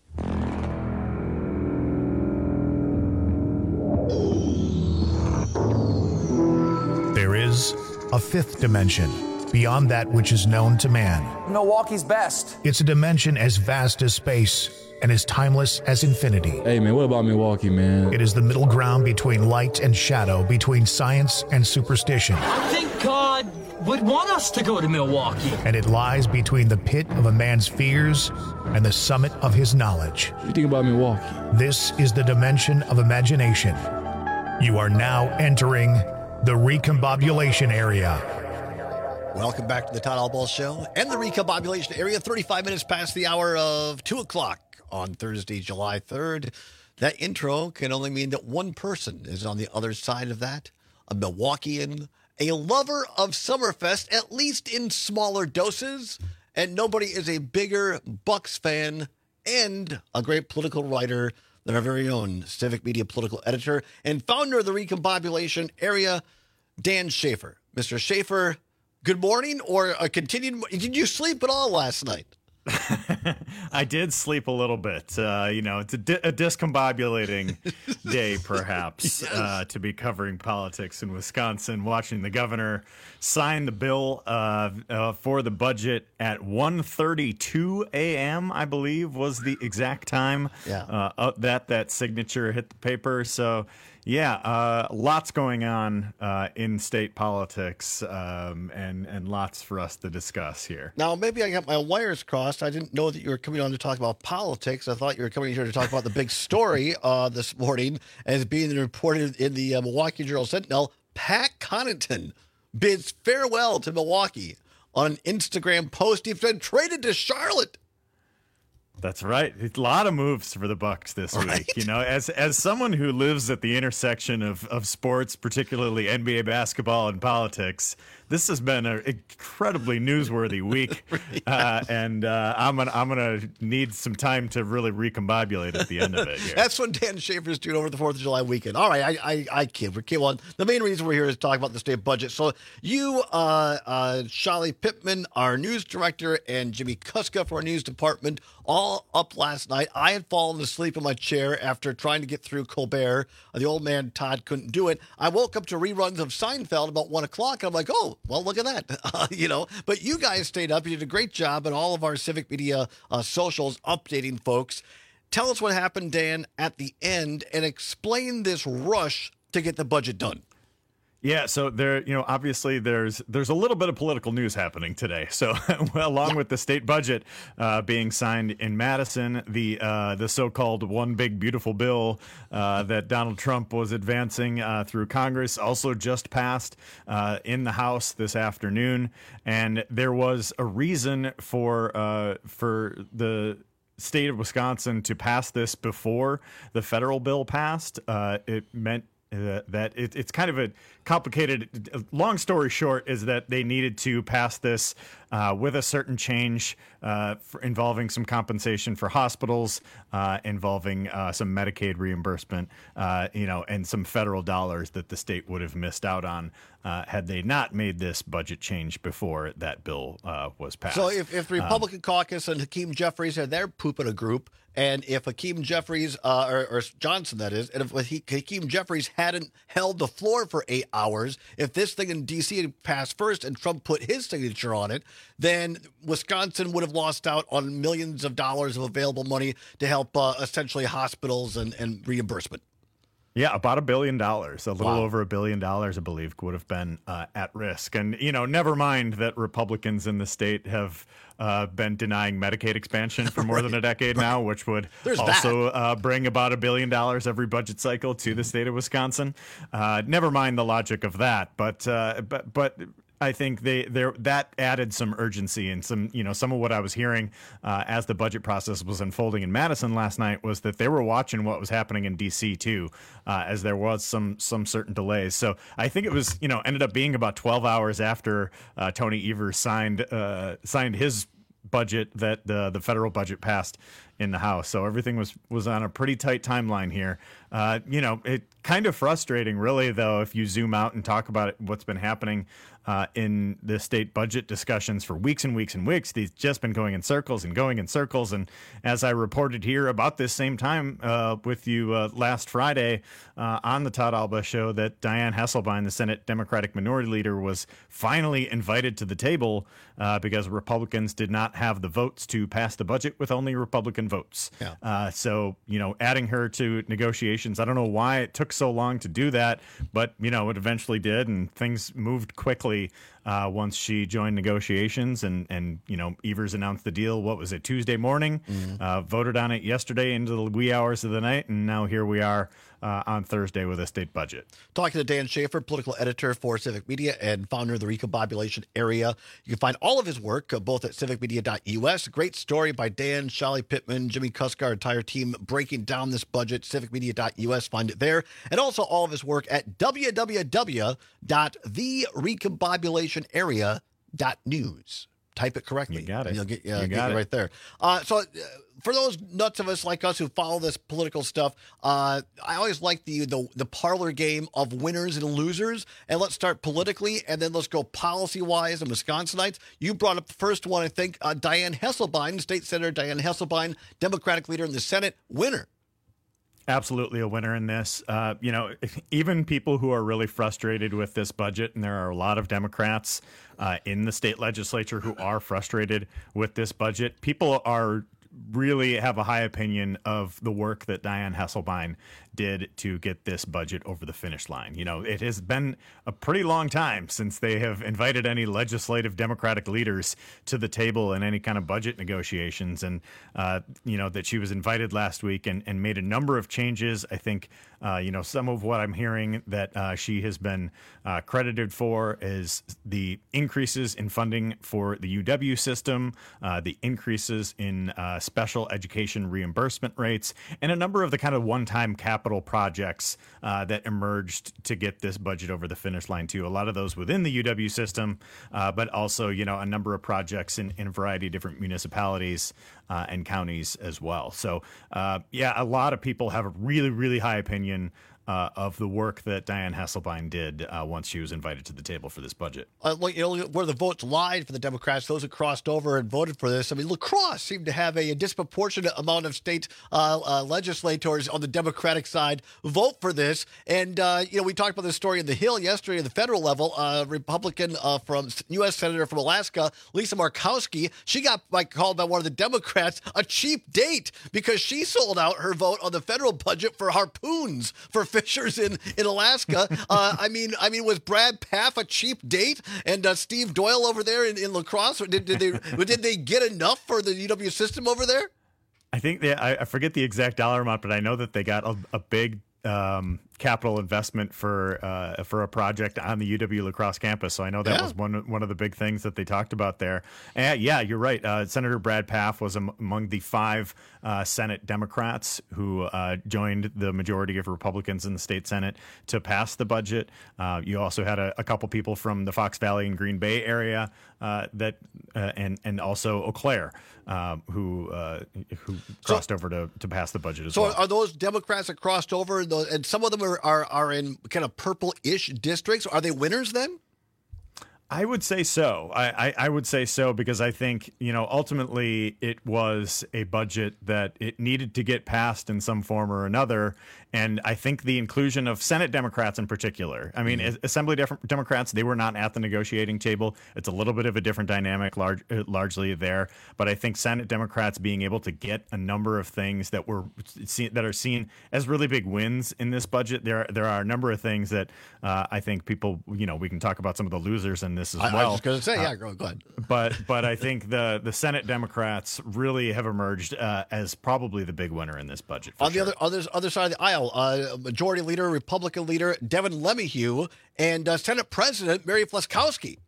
There is a fifth dimension beyond that which is known to man. Milwaukee's best. It's a dimension as vast as space and as timeless as infinity. Hey, man, what about Milwaukee, man? It is the middle ground between light and shadow, between science and superstition. I think God would want us to go to Milwaukee. And it lies between the pit of a man's fears and the summit of his knowledge. What do you think about Milwaukee? This is the dimension of imagination. You are now entering the recombobulation area. Welcome back to the Todd Albaugh Show and the recombobulation area. thirty-five minutes past the hour of two o'clock on Thursday, July third. That intro can only mean that one person is on the other side of that. A Milwaukeean, a lover of Summerfest, at least in smaller doses. And nobody is a bigger Bucks fan and a great political writer than our very own Civic Media political editor and founder of the recombobulation area, Dan Schaefer. Mister Schaefer, good morning, or a continued. Did you sleep at all last night? I did sleep a little bit. Uh, you know, it's a, di- a discombobulating day, perhaps, yes. uh, to be covering politics in Wisconsin, watching the governor sign the bill uh, uh, for the budget at one thirty-two a.m., I believe, was the exact time yeah. uh, that that signature hit the paper. So, yeah, uh, lots going on uh, in state politics um, and, and lots for us to discuss here. Now, maybe I got my wires crossed. I didn't know that you were coming on to talk about politics. I thought you were coming here to talk about the big story uh, this morning as being reported in the uh, Milwaukee Journal-Sentinel. Pat Connaughton bids farewell to Milwaukee on an Instagram post. He's been traded to Charlotte. That's right. A lot of moves for the Bucks this right. week. You know, as as someone who lives at the intersection of, of sports, particularly N B A basketball and politics, this has been an incredibly newsworthy week, really uh, and uh, I'm gonna I'm gonna need some time to really recombobulate at the end of it. Here. That's what Dan Schaefer's doing over the Fourth of July weekend. All right, I I, I kid. We're kid on. The main reason we're here is to talk about the state budget. So you, uh, uh, Shali Pittman, our news director, and Jimmy Kuska for our news department, all up last night. I had fallen asleep in my chair after trying to get through Colbert. The old man Todd couldn't do it. I woke up to reruns of Seinfeld about one o'clock. And I'm like, oh, well, look at that. Uh, you know, but you guys stayed up. You did a great job in all of our Civic Media uh, socials updating folks. Tell us what happened, Dan, at the end, and explain this rush to get the budget done. Yeah, so there, you know, obviously there's there's a little bit of political news happening today. So, along with the state budget uh, being signed in Madison, the uh, the so-called one big beautiful bill uh, that Donald Trump was advancing uh, through Congress also just passed uh, in the House this afternoon, and there was a reason for uh, for the state of Wisconsin to pass this before the federal bill passed. Uh, it meant Uh, that it, it's kind of a complicated, long story short, is that they needed to pass this uh, with a certain change uh, for involving some compensation for hospitals, uh, involving uh, some Medicaid reimbursement, uh, you know, and some federal dollars that the state would have missed out on uh, had they not made this budget change before that bill uh, was passed. So if, if the Republican um, caucus and Hakeem Jeffries had their poop in a group, and if Hakeem Jeffries, uh, or, or Johnson, that is, and if Hakeem Jeffries hadn't held the floor for eight hours, if this thing in D C had passed first and Trump put his signature on it, then Wisconsin would have lost out on millions of dollars of available money to help uh, essentially hospitals and, and reimbursement. Yeah, about a billion dollars, a little Wow. over a billion dollars, I believe, would have been uh, at risk. And, you know, never mind that Republicans in the state have uh, been denying Medicaid expansion for more than a decade now, which would There's also uh, bring about a billion dollars every budget cycle to the state of Wisconsin. Uh, never mind the logic of that. But, uh, but, but, I think they there that added some urgency and some, you know, some of what I was hearing uh, as the budget process was unfolding in Madison last night was that they were watching what was happening in D C too, uh, as there was some some certain delays. So I think it was, you know, ended up being about twelve hours after uh, Tony Evers signed uh, signed his budget that the the federal budget passed in the House. So everything was was on a pretty tight timeline here. Uh, you know, it kind of frustrating, really, though, if you zoom out and talk about it, what's been happening uh, in the state budget discussions for weeks and weeks and weeks. These just been going in circles and going in circles. And as I reported here about this same time uh, with you uh, last Friday uh, on the Todd Alba show, that Dianne Hasselbein, the Senate Democratic Minority Leader, was finally invited to the table uh, because Republicans did not have the votes to pass the budget with only Republican votes. Yeah. Uh, so, you know, adding her to negotiations, I don't know why it took so long to do that, but, you know, it eventually did, and things moved quickly uh, once she joined negotiations. And, and, you know, Evers announced the deal, what was it, Tuesday morning, Mm-hmm. uh, voted on it yesterday into the wee hours of the night, and now here we are uh, on Thursday with a state budget. Talking to Dan Schaefer, political editor for Civic Media and founder of the Recombobulation Area. You can find all of his work uh, both at civic media dot U S. A great story by Dan, Shally Pittman, Jimmy Cusker, our entire team breaking down this budget. civic media dot U S. Find it there. And also all of his work at w w w dot the recombobulation area dot news. Type it correctly. You got it. You'll get, uh, You get got it it. right there. Uh, so uh, for those nuts of us like us who follow this political stuff, uh, I always like the, the the parlor game of winners and losers. And let's start politically, and then let's go policy-wise and Wisconsinites. You brought up the first one, I think, uh, Dianne Hasselbein, State Senator Dianne Hasselbein, Democratic leader in the Senate, winner. Absolutely a winner in this. Uh, you know, even people who are really frustrated with this budget, and there are a lot of Democrats uh, in the state legislature who are frustrated with this budget, people are really have a high opinion of the work that Dianne Hasselbein did to get this budget over the finish line. You know, it has been a pretty long time since they have invited any legislative Democratic leaders to the table in any kind of budget negotiations. And, uh, you know, that she was invited last week and, and made a number of changes. I think, uh, you know, some of what I'm hearing that uh, she has been uh, credited for is the increases in funding for the U W system, uh, the increases in uh, special education reimbursement rates, and a number of the kind of one-time capital projects uh, that emerged to get this budget over the finish line too. A lot of those within the U W system, uh, but also, you know, a number of projects in, in a variety of different municipalities uh, and counties as well. So, uh, yeah, a lot of people have a really, really high opinion Uh, of the work that Dianne Hasselbein did uh, once she was invited to the table for this budget. Uh, well, you know, where the votes lied for the Democrats, those who crossed over and voted for this. I mean, La Crosse seemed to have a, a disproportionate amount of state uh, uh, legislators on the Democratic side vote for this. And, uh, you know, we talked about this story in the Hill yesterday at the federal level. Uh, Republican uh, from U S Senator from Alaska, Lisa Murkowski, she got like called by one of the Democrats a cheap date because she sold out her vote on the federal budget for harpoons for fishers in, in Alaska. Uh, I mean, I mean, was Brad Paff a cheap date? And uh, Steve Doyle over there in, in La Crosse, did, did they did they get enough for the U W system over there? I think they, I, I forget the exact dollar amount, but I know that they got a, a big um, capital investment for uh, for a project on the U W La Crosse campus. So I know that Yeah. was one one of the big things that they talked about there. And yeah, you're right. Uh, Senator Brad Paff was am- among the five uh, Senate Democrats who uh, joined the majority of Republicans in the state Senate to pass the budget. Uh, you also had a, a couple people from the Fox Valley and Green Bay area uh, that uh, and and also Eau Claire uh, who uh, who crossed over to, to pass the budget as So well. are those Democrats that crossed over, and, those, and some of them are, are, are in kind of purple-ish districts? Are they winners then? I would say so. I, I, I would say so because I think, you know, ultimately it was a budget that it needed to get passed in some form or another. And I think the inclusion of Senate Democrats in particular, I mean, mm-hmm. Assembly Def- Democrats, they were not at the negotiating table. It's a little bit of a different dynamic, large, largely there. But I think Senate Democrats being able to get a number of things that were see, that are seen as really big wins in this budget. There, there are a number of things that uh, I think people, you know, we can talk about some of the losers in this as I, well. I was just going to say, uh, yeah, go, go ahead. But but I think the the Senate Democrats really have emerged uh, as probably the big winner in this budget. On sure. the other other other side of the aisle, uh, Majority Leader, Republican Leader Devin LeMahieu, and uh, Senate President Mary Flaskowski.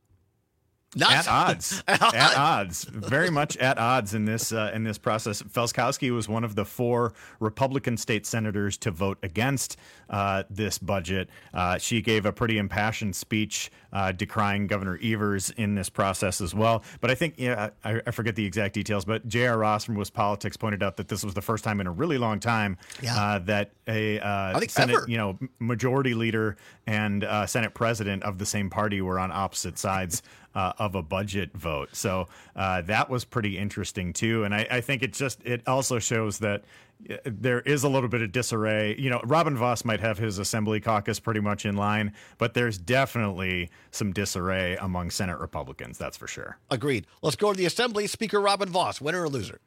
Not at odds, at odds, very much at odds in this uh, in this process. Felskowski was one of the four Republican state senators to vote against uh, this budget. Uh, she gave a pretty impassioned speech uh, decrying Governor Evers in this process as well. But I think, yeah, I, I forget the exact details, but J R. Ross from WisPolitics pointed out that this was the first time in a really long time yeah. uh, that a uh, I think Senate, ever. you know, majority leader and uh, Senate president of the same party were on opposite sides Uh, of a budget vote. So uh, that was pretty interesting, too. And I, I think it just it also shows that there is a little bit of disarray. You know, Robin Vos might have his assembly caucus pretty much in line, but there's definitely some disarray among Senate Republicans. That's for sure. Agreed. Let's go to the assembly. Speaker Robin Vos, winner or loser?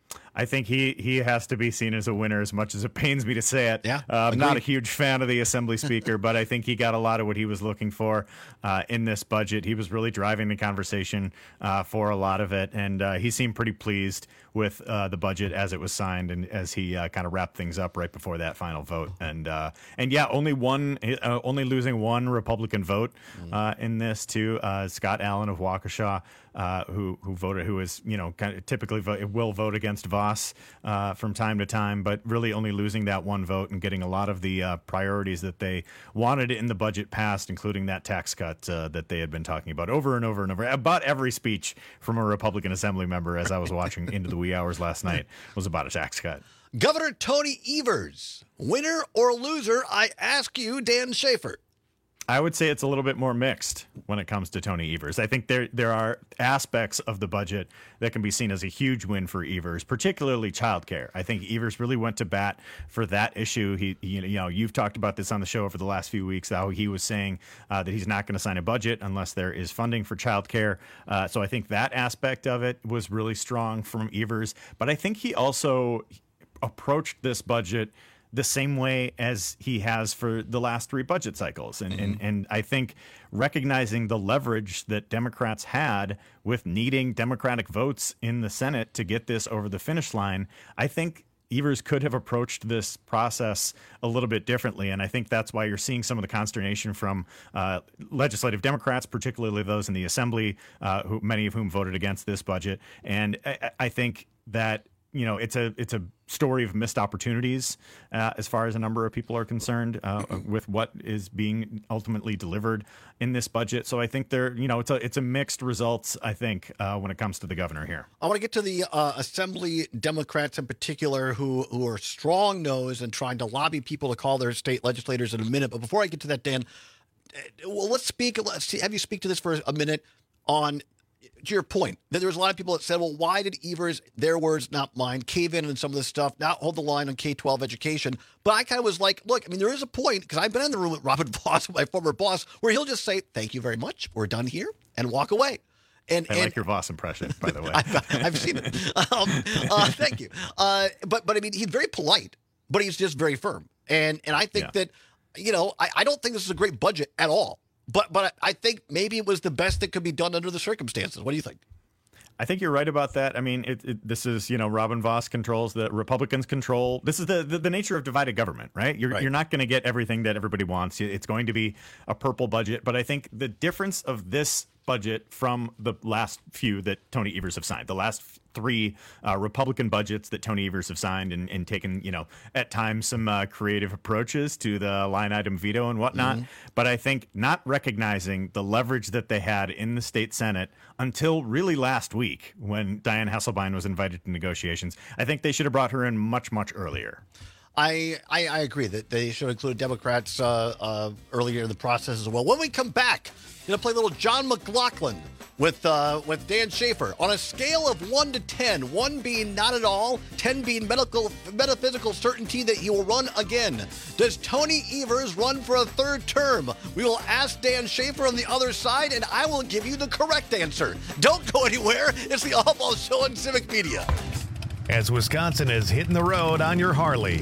I think he, he has to be seen as a winner, as much as it pains me to say it. Yeah, uh, I'm not a huge fan of the Assembly Speaker, but I think he got a lot of what he was looking for uh, in this budget. He was really driving the conversation uh, for a lot of it, and uh, he seemed pretty pleased with uh, the budget as it was signed and as he uh, kind of wrapped things up right before that final vote. And uh, and yeah, only one, uh, only losing one Republican vote uh, in this too. Uh, Scott Allen of Waukesha, uh, who who voted, who is you know kind of typically vote, will vote against Vos uh, from time to time, but really only losing that one vote and getting a lot of the uh, priorities that they wanted in the budget passed, including that tax cut uh, that they had been talking about over and over and over. About every speech from a Republican Assembly member, as I was watching into the wee hours last night, was about a tax cut. Governor Tony Evers, winner or loser? I ask you, Dan Schaefer. I would say it's a little bit more mixed when it comes to Tony Evers. I think there there are aspects of the budget that can be seen as a huge win for Evers, particularly childcare. I think Evers really went to bat for that issue. He, he you know, you've talked about this on the show over the last few weeks, how he was saying uh, that he's not going to sign a budget unless there is funding for childcare. Uh, so I think that aspect of it was really strong from Evers. But I think he also approached this budget the same way as he has for the last three budget cycles. And, mm-hmm. and and I think recognizing the leverage that Democrats had with needing Democratic votes in the Senate to get this over the finish line, I think Evers could have approached this process a little bit differently. And I think that's why you're seeing some of the consternation from uh, legislative Democrats, particularly those in the Assembly, uh, who many of whom voted against this budget. And I, I think that you know, it's a it's a story of missed opportunities uh, as far as a number of people are concerned uh, with what is being ultimately delivered in this budget. So I think there, you know, it's a it's a mixed results. I think uh, when it comes to the governor here, I want to get to the uh, Assembly Democrats in particular, who who are strong nosed and trying to lobby people to call their state legislators in a minute. But before I get to that, Dan, well, let's speak. Let's see, have you speak to this for a minute on. To your point, that there was a lot of people that said, well, why did Evers, their words, not mine, cave in on some of this stuff, not hold the line on K twelve education? But I kind of was like, look, I mean, there is a point, because I've been in the room with Robin Vos, my former boss, where he'll just say, thank you very much, we're done here, and walk away. And, I and, like your Vos impression, by the way. I've, I've seen it. Um, uh, thank you. Uh, but, but I mean, he's very polite, but he's just very firm. And, and I think yeah. that, you know, I, I don't think this is a great budget at all. But but I think maybe it was the best that could be done under the circumstances. What do you think? I think you're right about that. I mean, it, it, this is, you know, Robin Vos controls, the Republicans control. This is the, the, the nature of divided government, right? You're, right. you're not going to get everything that everybody wants. It's going to be a purple budget. But I think the difference of this budget from the last few that Tony Evers have signed, the last three uh, Republican budgets that Tony Evers have signed and, and taken, you know, at times some uh, creative approaches to the line item veto and whatnot. Mm-hmm. But I think not recognizing the leverage that they had in the state Senate until really last week when Dianne Hasselbein was invited to negotiations, I think they should have brought her in much, much earlier. I, I, I agree that they should include Democrats uh, uh, earlier in the process as well. When we come back, we're going to play a little John McLaughlin with uh, with Dan Schaefer. On a scale of one to ten, one being not at all, ten being medical metaphysical certainty that he will run again. Does Tony Evers run for a third term? We will ask Dan Schaefer on the other side, and I will give you the correct answer. Don't go anywhere. It's the All Ball Show on Civic Media. As Wisconsin is hitting the road on your Harley.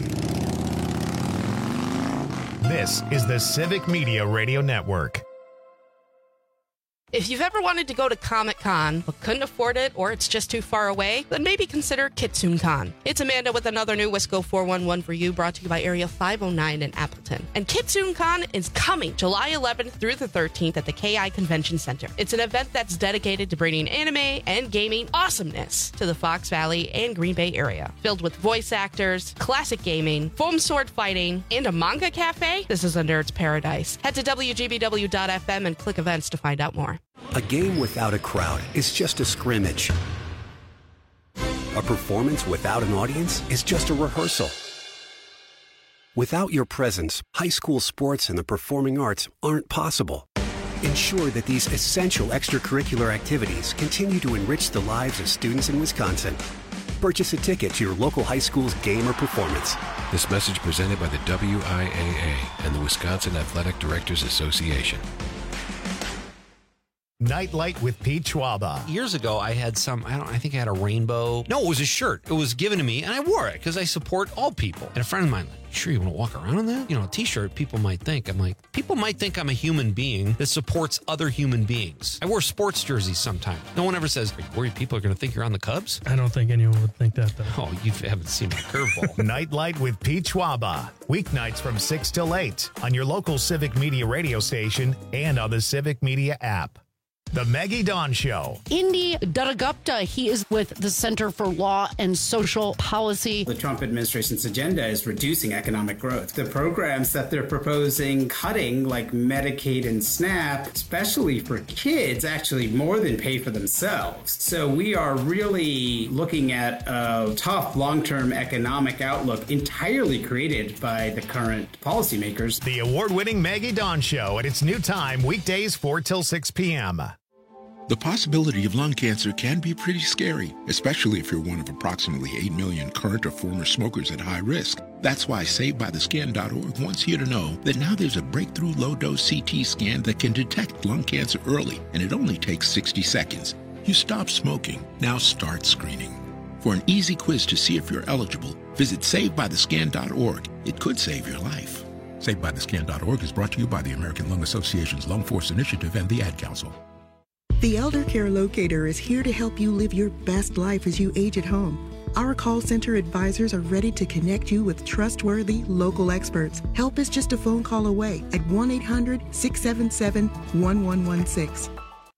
This is the Civic Media Radio Network. If you've ever wanted to go to Comic-Con but couldn't afford it or it's just too far away, then maybe consider KitsoonCon. It's Amanda with another new Wisco four one one for you, brought to you by Area five oh nine in Appleton. And KitsoonCon is coming July eleventh through the thirteenth at the K I Convention Center. It's an event that's dedicated to bringing anime and gaming awesomeness to the Fox Valley and Green Bay area. Filled with voice actors, classic gaming, foam sword fighting, and a manga cafe, this is a nerd's paradise. Head to W G B W dot F M and click events to find out more. A game without a crowd is just a scrimmage. A performance without an audience is just a rehearsal. Without your presence, high school sports and the performing arts aren't possible. Ensure that these essential extracurricular activities continue to enrich the lives of students in Wisconsin. Purchase a ticket to your local high school's game or performance. This message presented by the W I A A and the Wisconsin Athletic Directors Association. Nightlight with Pete Schwaba. Years ago, I had some, I don't I think I had a rainbow. No, it was a shirt. It was given to me, and I wore it because I support all people. And a friend of mine, like, sure you want to walk around in that? You know, a t-shirt, people might think. I'm like, people might think I'm a human being that supports other human beings. I wear sports jerseys sometimes. No one ever says, are you worried people are going to think you're on the Cubs? I don't think anyone would think that, though. Oh, you haven't seen my curveball. Nightlight with Pete Schwaba. Weeknights from six till eight on your local Civic Media radio station and on the Civic Media app. The Maggie Dawn Show. Indy Durgupta, he is with the Center for Law and Social Policy. The Trump administration's agenda is reducing economic growth. The programs that they're proposing cutting, like Medicaid and SNAP, especially for kids, actually more than pay for themselves. So we are really looking at a tough long-term economic outlook entirely created by the current policymakers. The award-winning Maggie Dawn Show at its new time, weekdays four till six p.m. The possibility of lung cancer can be pretty scary, especially if you're one of approximately eight million current or former smokers at high risk. That's why Saved By The Scan dot org wants you to know that now there's a breakthrough low-dose C T scan that can detect lung cancer early, and it only takes sixty seconds. You stop smoking, now start screening. For an easy quiz to see if you're eligible, visit Saved By The Scan dot org. It could save your life. Saved By The Scan dot org is brought to you by the American Lung Association's Lung Force Initiative and the Ad Council. The Elder Care Locator is here to help you live your best life as you age at home. Our call center advisors are ready to connect you with trustworthy local experts. Help is just a phone call away at one eight hundred, six seven seven, one one one six.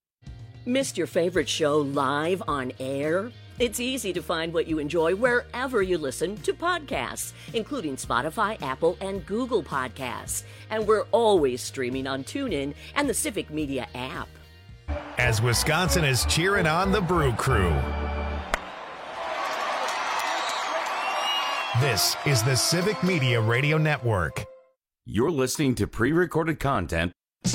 Missed your favorite show live on air? It's easy to find what you enjoy wherever you listen to podcasts, including Spotify, Apple, and Google Podcasts. And we're always streaming on TuneIn and the Civic Media app. As Wisconsin is cheering on the Brew Crew. This is the Civic Media Radio Network. You're listening to pre-recorded content.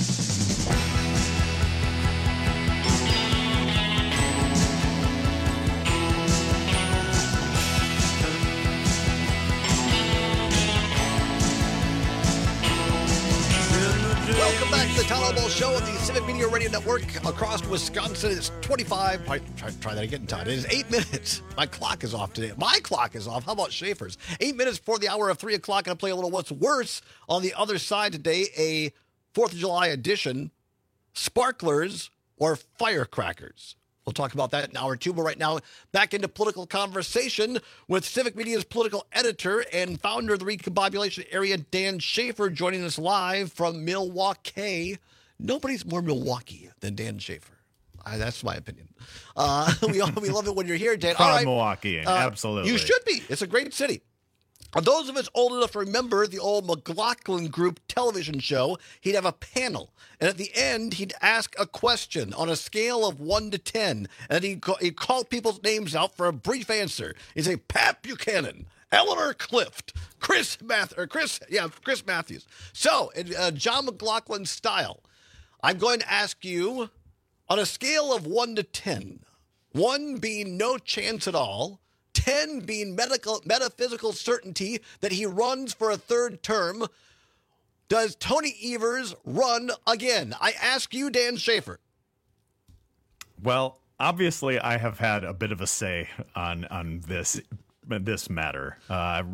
Welcome back to the Tom Ball Show on the Civic Media Radio Network across Wisconsin. It's twenty-five. Try, try, try that again, Todd. It is eight minutes. My clock is off today. My clock is off. How about Schaefer's? Eight minutes before the hour of three o'clock. Going to play a little What's Worse on the other side today. A Fourth of July edition: sparklers or firecrackers. We'll talk about that in hour two. But right now, back into political conversation with Civic Media's political editor and founder of the Recombobulation Area, Dan Schaefer, joining us live from Milwaukee. Nobody's more Milwaukee than Dan Schaefer. Uh, that's my opinion. Uh, we all, we love it when you're here, Dan. Proud all right. Milwaukeean, Uh, absolutely. You should be. It's a great city. For those of us old enough to remember the old McLaughlin Group television show, he'd have a panel. And at the end, he'd ask a question on a scale of one to ten. And he'd call, he'd call people's names out for a brief answer. He'd say, Pat Buchanan, Eleanor Clift, Chris Math, or Chris, yeah, Chris Matthews. So, in uh, John McLaughlin style, I'm going to ask you on a scale of one to ten, one being no chance at all, ten being medical metaphysical certainty that he runs for a third term. Does Tony Evers run again? I ask you, Dan Schaefer. Well, obviously, I have had a bit of a say on on this this matter. Uh,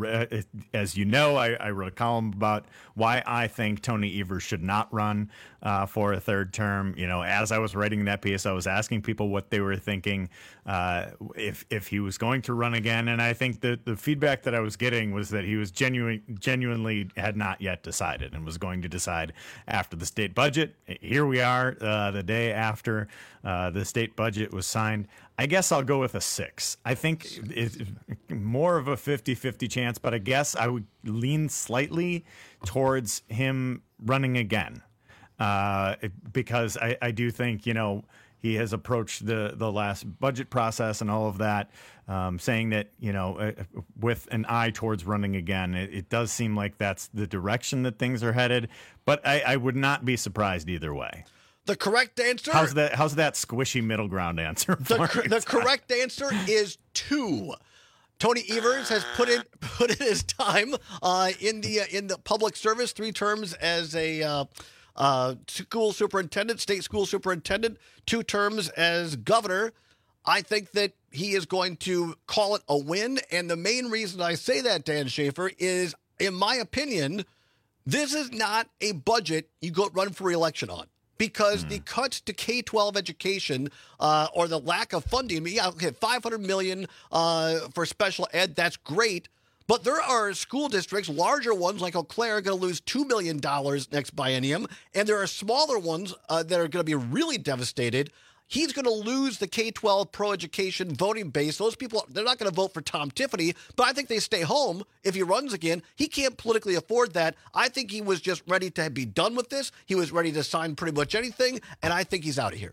as you know, I, I wrote a column about why I think Tony Evers should not run uh, for a third term. You know, as I was writing that piece, I was asking people what they were thinking uh, if if he was going to run again, and I think that the feedback that I was getting was that he was genuine, genuinely had not yet decided and was going to decide after the state budget. Here we are, uh, the day after uh, the state budget was signed. I guess I'll go with a six. I think it's more of a fifty-fifty chance, but I guess I would lean slightly towards him running again uh, because I, I do think, you know, he has approached the, the last budget process and all of that, um, saying that, you know, uh, with an eye towards running again. It, it does seem like that's the direction that things are headed, but I, I would not be surprised either way. The correct answer. How's that? How's that squishy middle ground answer? The, cor- the correct answer is two. Tony Evers has put in put in his time uh, in the uh, in the public service, three terms as a uh, uh, school superintendent, state school superintendent, two terms as governor. I think that he is going to call it a win, and the main reason I say that, Dan Schaefer, is, in my opinion, this is not a budget you go run for re-election on. Because mm. the cuts to K twelve education uh, or the lack of funding, I mean, yeah, okay, five hundred million dollars uh, for special ed, that's great. But there are school districts, larger ones like Eau Claire, going to lose two million dollars next biennium. And there are smaller ones uh, that are going to be really devastated. He's going to lose the K twelve pro-education voting base. Those people, they're not going to vote for Tom Tiffany, but I think they stay home if he runs again. He can't politically afford that. I think he was just ready to be done with this. He was ready to sign pretty much anything, and I think he's out of here.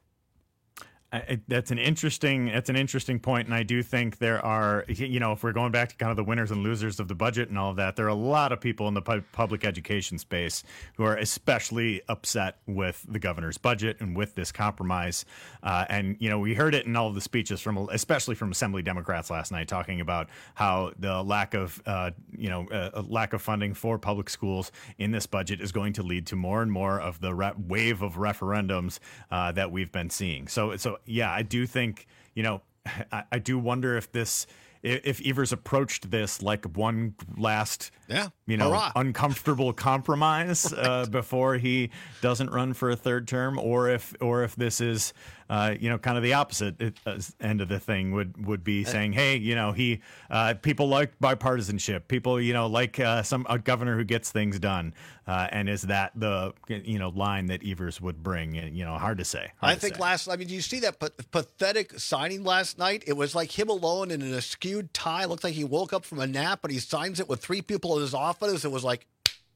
I, that's an interesting. That's an interesting point, and I do think there are. You know, if we're going back to kind of the winners and losers of the budget and all of that, there are a lot of people in the pu- public education space who are especially upset with the governor's budget and with this compromise. Uh, and you know, we heard it in all of the speeches from, especially from Assembly Democrats last night, talking about how the lack of, uh, you know, uh, lack of funding for public schools in this budget is going to lead to more and more of the re- wave of referendums uh, that we've been seeing. So, so. Yeah, I do think, you know, I, I do wonder if this, if Evers approached this like one last, yeah, you know, hurrah. uncomfortable compromise uh, before he doesn't run for a third term, or if, or if this is, uh, you know, kind of the opposite uh, end of the thing would, would be saying, hey, you know, he, uh, people like bipartisanship, people, you know, like uh, some a governor who gets things done, uh, and is that the, you know, line that Evers would bring? You know, hard to say. Hard I to think say. last, I mean, do you see that p- pathetic signing last night? It was like him alone in an askewed tie. It looked like he woke up from a nap, but he signs it with three people in his office. It was like,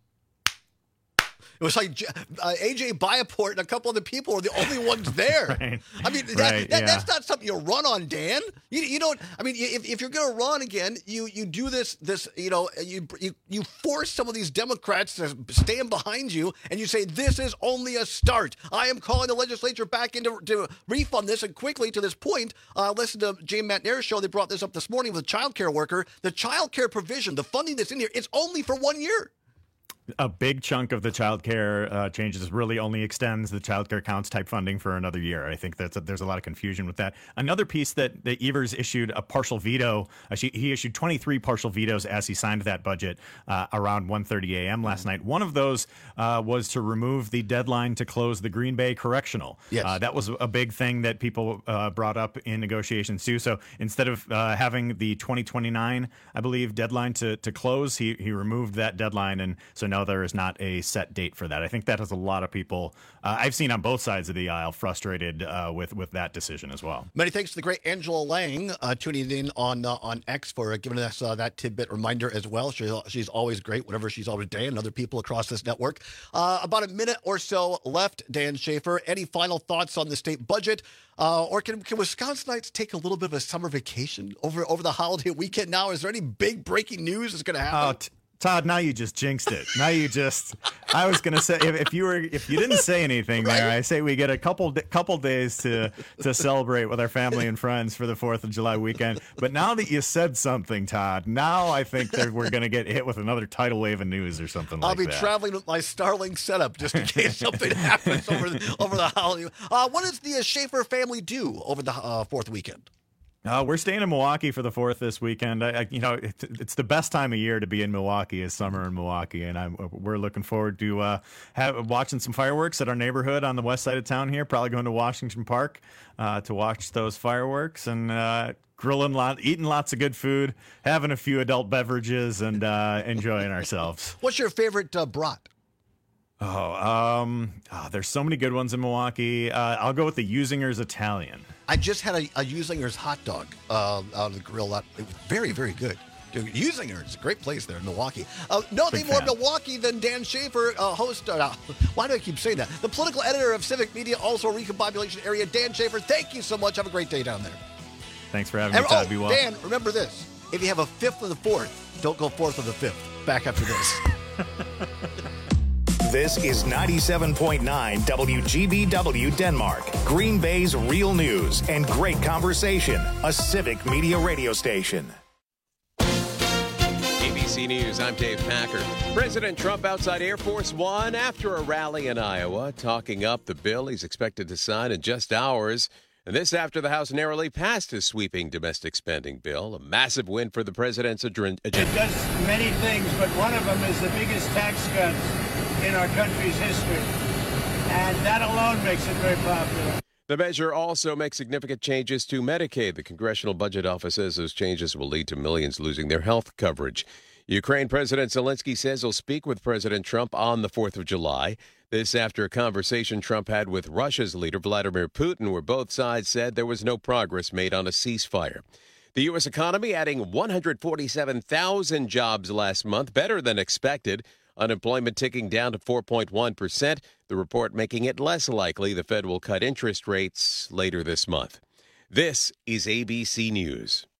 it was like uh, A J Biaport and a couple other people were the only ones there. right. I mean, that, right, that, yeah. that's not something you run on, Dan. You, you don't. I mean, if, if you're going to run again, you you do this this you know you, you you force some of these Democrats to stand behind you, and you say this is only a start. I am calling the legislature back in to, to refund this, and quickly to this point, uh, listen to James McNair's show. They brought this up this morning with a child care worker. The child care provision, the funding that's in here, it's only for one year. A big chunk of the child care uh, changes really only extends the child care counts type funding for another year. I think that's a, there's a lot of confusion with that. Another piece that, that Evers issued a partial veto. Uh, she, he issued twenty-three partial vetoes as he signed that budget uh, around one thirty a.m. last night. One of those uh, was to remove the deadline to close the Green Bay Correctional. Yes. Uh, that was a big thing that people uh, brought up in negotiations too. So instead of uh, having the twenty twenty-nine, I believe, deadline to, to close, he, he removed that deadline. And so now know there is not a set date for that. I think that has a lot of people uh, I've seen on both sides of the aisle frustrated uh, with with that decision as well. Many thanks to the great Angela Lang uh, tuning in on uh, on X for uh, giving us uh, that tidbit reminder as well. She, she's always great whenever she's always day, and other people across this network. Uh, about a minute or so left, Dan Schaefer. Any final thoughts on the state budget? Uh, or can, can Wisconsinites take a little bit of a summer vacation over, over the holiday weekend now? Is there any big breaking news that's going to happen? Oh, t- Todd, now you just jinxed it. Now you just, I was going to say, if, if you were, if you didn't say anything right? there, I say we get a couple couple days to to celebrate with our family and friends for the fourth of July weekend. But now that you said something, Todd, now I think that we're going to get hit with another tidal wave of news or something I'll like be that. traveling with my Starlink setup just in case something happens over the, over the holiday. Uh, what does the uh, Schaefer family do over the uh, fourth weekend? Uh, we're staying in Milwaukee for the fourth this weekend. I, I, you know, it, it's the best time of year to be in Milwaukee is summer in Milwaukee, and I'm, we're looking forward to uh, have, watching some fireworks at our neighborhood on the west side of town here. Probably going to Washington Park uh, to watch those fireworks and uh, grilling, lot, eating lots of good food, having a few adult beverages, and uh, enjoying ourselves. What's your favorite uh, brat? Oh, um, oh, there's so many good ones in Milwaukee. Uh, I'll go with the Usinger's Italian. I just had a, a Usinger's hot dog uh, out of the grill. It was very, very good. Usinger's, a great place there in Milwaukee. Uh, nothing more Milwaukee than Dan Schaefer, uh, host. Uh, why do I keep saying that? The political editor of Civic Media, also a recombobulation area. Dan Schaefer, thank you so much. Have a great day down there. Thanks for having and, me, Todd. Oh, Be well. Dan, remember this. If you have a fifth of the fourth, don't go fourth of the fifth. Back after this. This is ninety-seven point nine W G B W Denmark, Green Bay's real news and great conversation, a Civic Media radio station. A B C News, I'm Dave Packer. President Trump outside Air Force One after a rally in Iowa, talking up the bill he's expected to sign in just hours. And this after the House narrowly passed his sweeping domestic spending bill, a massive win for the president's agenda. It does many things, but one of them is the biggest tax cuts in our country's history. And that alone makes it very popular. The measure also makes significant changes to Medicaid. The Congressional Budget Office says those changes will lead to millions losing their health coverage. Ukraine President Zelensky says he'll speak with President Trump on the fourth of July. This after a conversation Trump had with Russia's leader, Vladimir Putin, where both sides said there was no progress made on a ceasefire. The U S economy adding one hundred forty-seven thousand jobs last month, better than expected. Unemployment ticking down to four point one percent, the report making it less likely the Fed will cut interest rates later this month. This is A B C News.